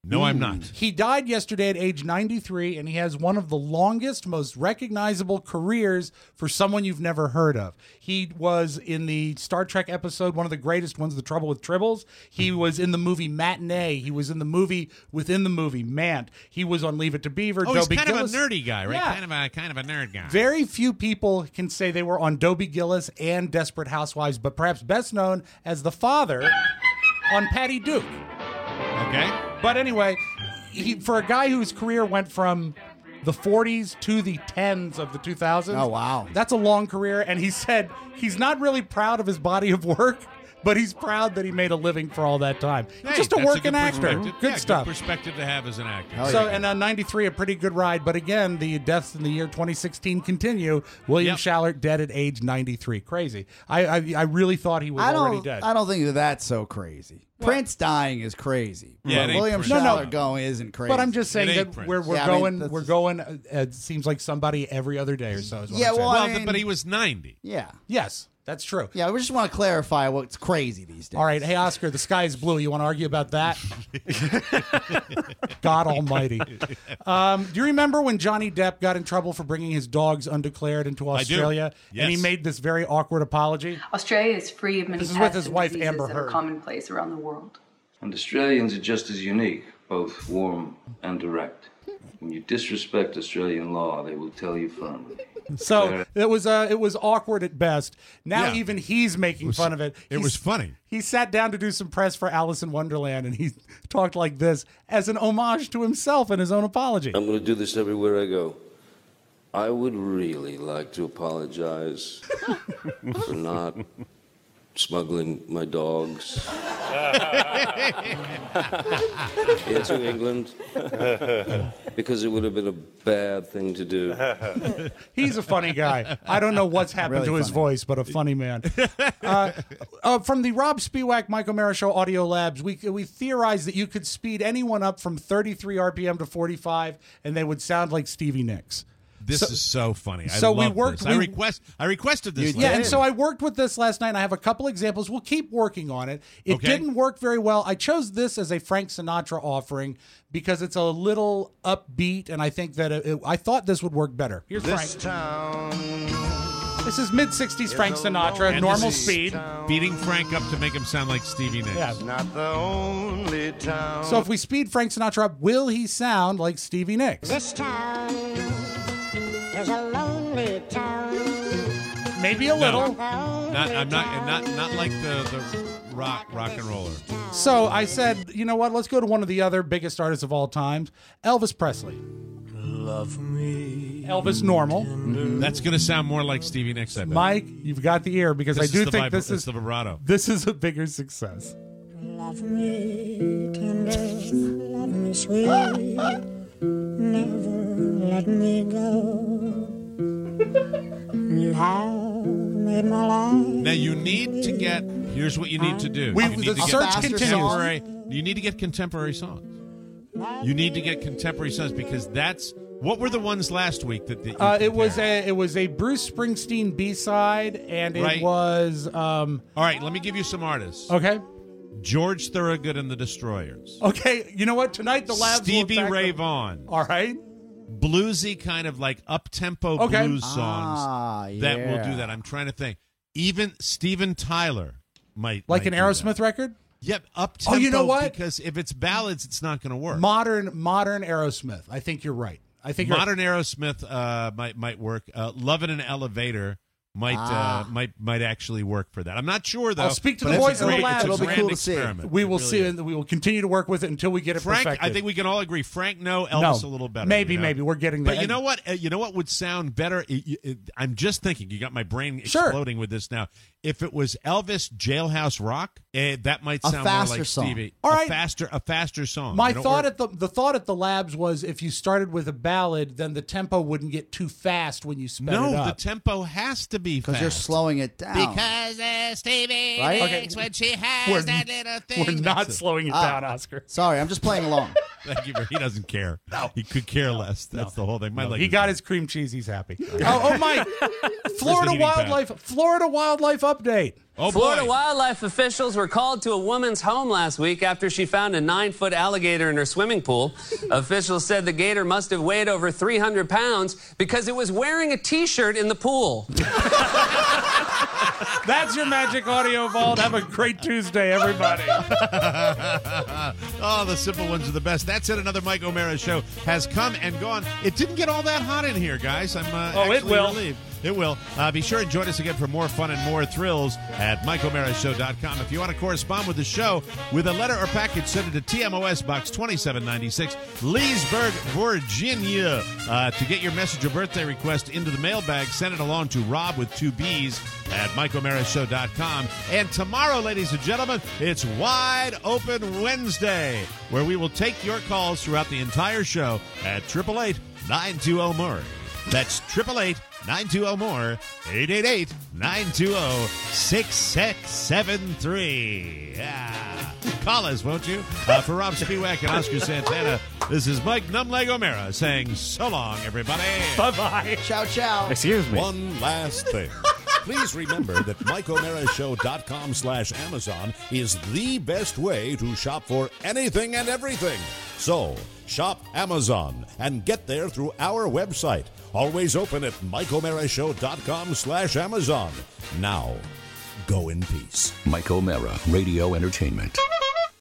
No, I'm not. He died yesterday at age 93, and he has one of the longest, most recognizable careers for someone you've never heard of. He was in the Star Trek episode, one of the greatest ones, The Trouble with Tribbles. He was in the movie Matinee. He was in the movie within the movie, Mant. He was on Leave It to Beaver. Oh, Dobie he's kind Gillis. of a nerdy guy, right? Yeah. Kind of a nerd guy. Very few people can say they were on Dobie Gillis and Desperate Housewives, but perhaps best known as the father on Patty Duke. Okay. But anyway, for a guy whose career went from the 40s to the 10s of the 2000s. Oh, wow. That's a long career. And he said he's not really proud of his body of work, but he's proud that he made a living for all that time. Hey, He's just a that's working good actor. perspective. Good Yeah, stuff. Good perspective to have as an actor. And 93, a pretty good ride. But again, the deaths in the year 2016 continue. William Shallert dead at age 93. Crazy. I really thought he was already dead. I don't think that's so crazy. Prince dying is crazy. Yeah, but William Shallert going isn't crazy. But I'm just saying that we're going. We're going. It seems like somebody every other day or so. Is what Yeah, I'm saying. well, I mean- but he was 90. Yeah. Yes, that's true. Yeah, we just want to clarify what's crazy these days. All right, hey Oscar, the sky is blue. You want to argue about that? God Almighty. Do you remember when Johnny Depp got in trouble for bringing his dogs undeclared into Australia, and he Yes. made this very awkward apology? Australia is free of many This is pests with his and wife, diseases Amber that are Heard. commonplace around the world. And Australians are just as unique, both warm and direct. When you disrespect Australian law, they will tell you firmly. So it was awkward at best. Now Yeah. even he's making fun of it. It was funny. He sat down to do some press for Alice in Wonderland, and he talked like this as an homage to himself and his own apology. I'm going to do this everywhere I go. I would really like to apologize for not smuggling my dogs into England because it would have been a bad thing to do. He's a funny guy. I don't know what's happened Really to his funny. voice, but a funny man. From the Rob Spiewak, Mike O'Mara Show Audio Labs, we theorized that you could speed anyone up from 33 RPM to 45, and they would sound like Stevie Nicks. This is so funny. so I we love worked- this. we- I requested this. Yeah, last and so night. I worked with this last night, and I have a couple examples. We'll keep working on it. It Okay. didn't work very well. I chose this as a Frank Sinatra offering because it's a little upbeat, and I think that I thought this would work better. Here's Frank. This is mid-60s Frank Sinatra, And normal this is speed. Beating Frank up to make him sound like Stevie Nicks. Yeah. Not the only town. So if we speed Frank Sinatra up, will he sound like Stevie Nicks? This town is a lonely town. Maybe a little. Not like the rock and roller. So I said, you know what? Let's go to one of the other biggest artists of all time, Elvis Presley. Love me. Elvis normal. That's going to sound more like Stevie Nicks, I bet. Mike, you've got the ear because This I do is the think vibra- this it's is the vibrato. This is a bigger success. Love me tender, love me sweet, never let me go. You have made my life. Now you need to get. Here's what you need to do. We- You need the to get search continues. contemporary. You need to get contemporary songs. You need to get contemporary songs because that's what were the ones last week that you It was a Bruce Springsteen B-side, and Right. it was All right, let me give you some artists. okay. George Thorogood and the Destroyers. Okay, you know what? Tonight the labs will Stevie attack Ray them. Vaughan. All right. Bluesy kind of like up-tempo Okay. blues songs that will do yeah. that. I'm trying to think. Even Steven Tyler might Like might an do Aerosmith record? that. Yep, up-tempo. Oh, you know what? Because if it's ballads, it's not going to work. Modern Aerosmith. I think you're right. I think you're Modern Aerosmith might work. Love in an Elevator might actually work for that. I'm not sure though. I'll speak to but the it's boys a in the great- lab. it's a It'll be grand cool to see. experiment. We It will really see. is. We will continue to work with it until we get it Frank, perfected. I think we can all agree. Frank, no. Elvis, a little better. Maybe, you know? maybe we're getting there. But you know what? You know what would sound better? I'm just thinking. You got my brain Sure. exploding with this now. If it was Elvis Jailhouse Rock, that might A sound more faster like song. Stevie. All right. A faster song. My You know, thought or- the thought at the labs was if you started with a ballad, then the tempo wouldn't get too fast when you sped it no, up. the tempo has to be Because fast. you're slowing it down. Because Stevie Right? Nicks, when she has We're- that little thing. We're not slowing it down, Oscar. Sorry, I'm just playing along. Thank you. He doesn't care. No. He could care less. That's the whole thing. My leg He is- got his cream cheese. He's happy. Oh, Mike, heating pad? Florida wildlife update. Oh, Florida boy. wildlife officials were called to a woman's home last week after she found a 9-foot alligator in her swimming pool. Officials said the gator must have weighed over 300 pounds because it was wearing a T-shirt in the pool. That's your Magic Audio Vault. Have a great Tuesday, everybody. Oh, the simple ones are the best. That's it. Another Mike O'Mara show has come and gone. It didn't get all that hot in here, guys. I'm actually it will. relieved. It will. Be sure and join us again for more fun and more thrills at MikeO'MaraShow.com. If you want to correspond with the show with a letter or package, send it to TMOS Box 2796, Leesburg, Virginia. To get your message or birthday request into the mailbag, send it along to Rob with 2 B's at MikeO'MaraShow.com. And tomorrow, ladies and gentlemen, it's Wide Open Wednesday, where we will take your calls throughout the entire show at 888-920-MORE. That's 888-920-MORE, 888-920-6673. Yeah. Call us, won't you? For Rob Spiewak and Oscar Santana, this is Mike Numleg O'Mara saying so long, everybody. Bye-bye. Ciao, ciao. Excuse me. One last thing. Please remember that MikeO'MaraShow.com/Amazon is the best way to shop for anything and everything. So, shop Amazon and get there through our website. Always open at MikeO'MaraShow.com/Amazon. Now, go in peace. Mike O'Mara, Radio Entertainment.